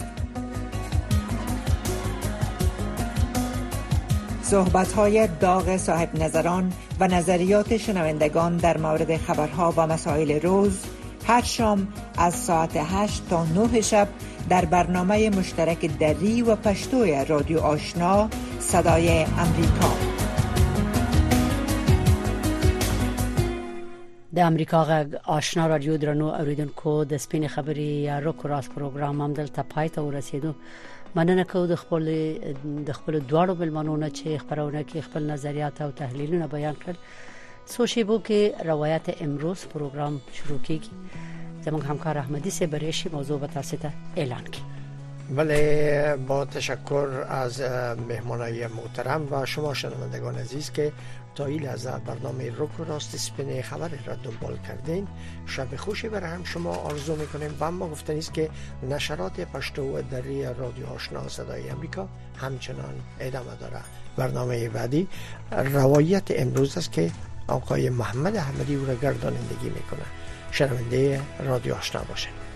صحبت‌های داغ صاحب نظران و نظریات شنوندگان در مورد خبرها و مسائل روز هر شام از ساعت هشت تا نه شب در برنامه مشترک دری و پشتوی رادیو آشنا صدای امریکا. د امریکا غږ آشنا رادیو درنو اوریدونکو د سپین خبري یا روکو راست پروګرام هم دلته پای ته ورسېدو. مننه کوم د خپل د خپل دواړو بلمنونو چې خبرونه کې خپل نظریات او تحلیلونه بیان کړل. سوشیبو کې روایت امروز پروګرام شروع کیږي. زموږ همکار احمدی سه بریشی موضوع به تاسو ته اعلان کړي. بله، با تشکر از مهمانای محترم و شما شنوندگان عزیز که تا این لحظه برنامه روکو راست سپین خبر را دنبال کردین. شب خوشی برای هم شما آرزو میکنیم و اما گفتنی است که نشرات پشتو و دری رادیو آشنا صدای امریکا همچنان ادامه داره. برنامه بعدی روایت امروز است که آقای محمد احمدی او را گردانندگی میکنه. شنونده رادیو آشنا باشین.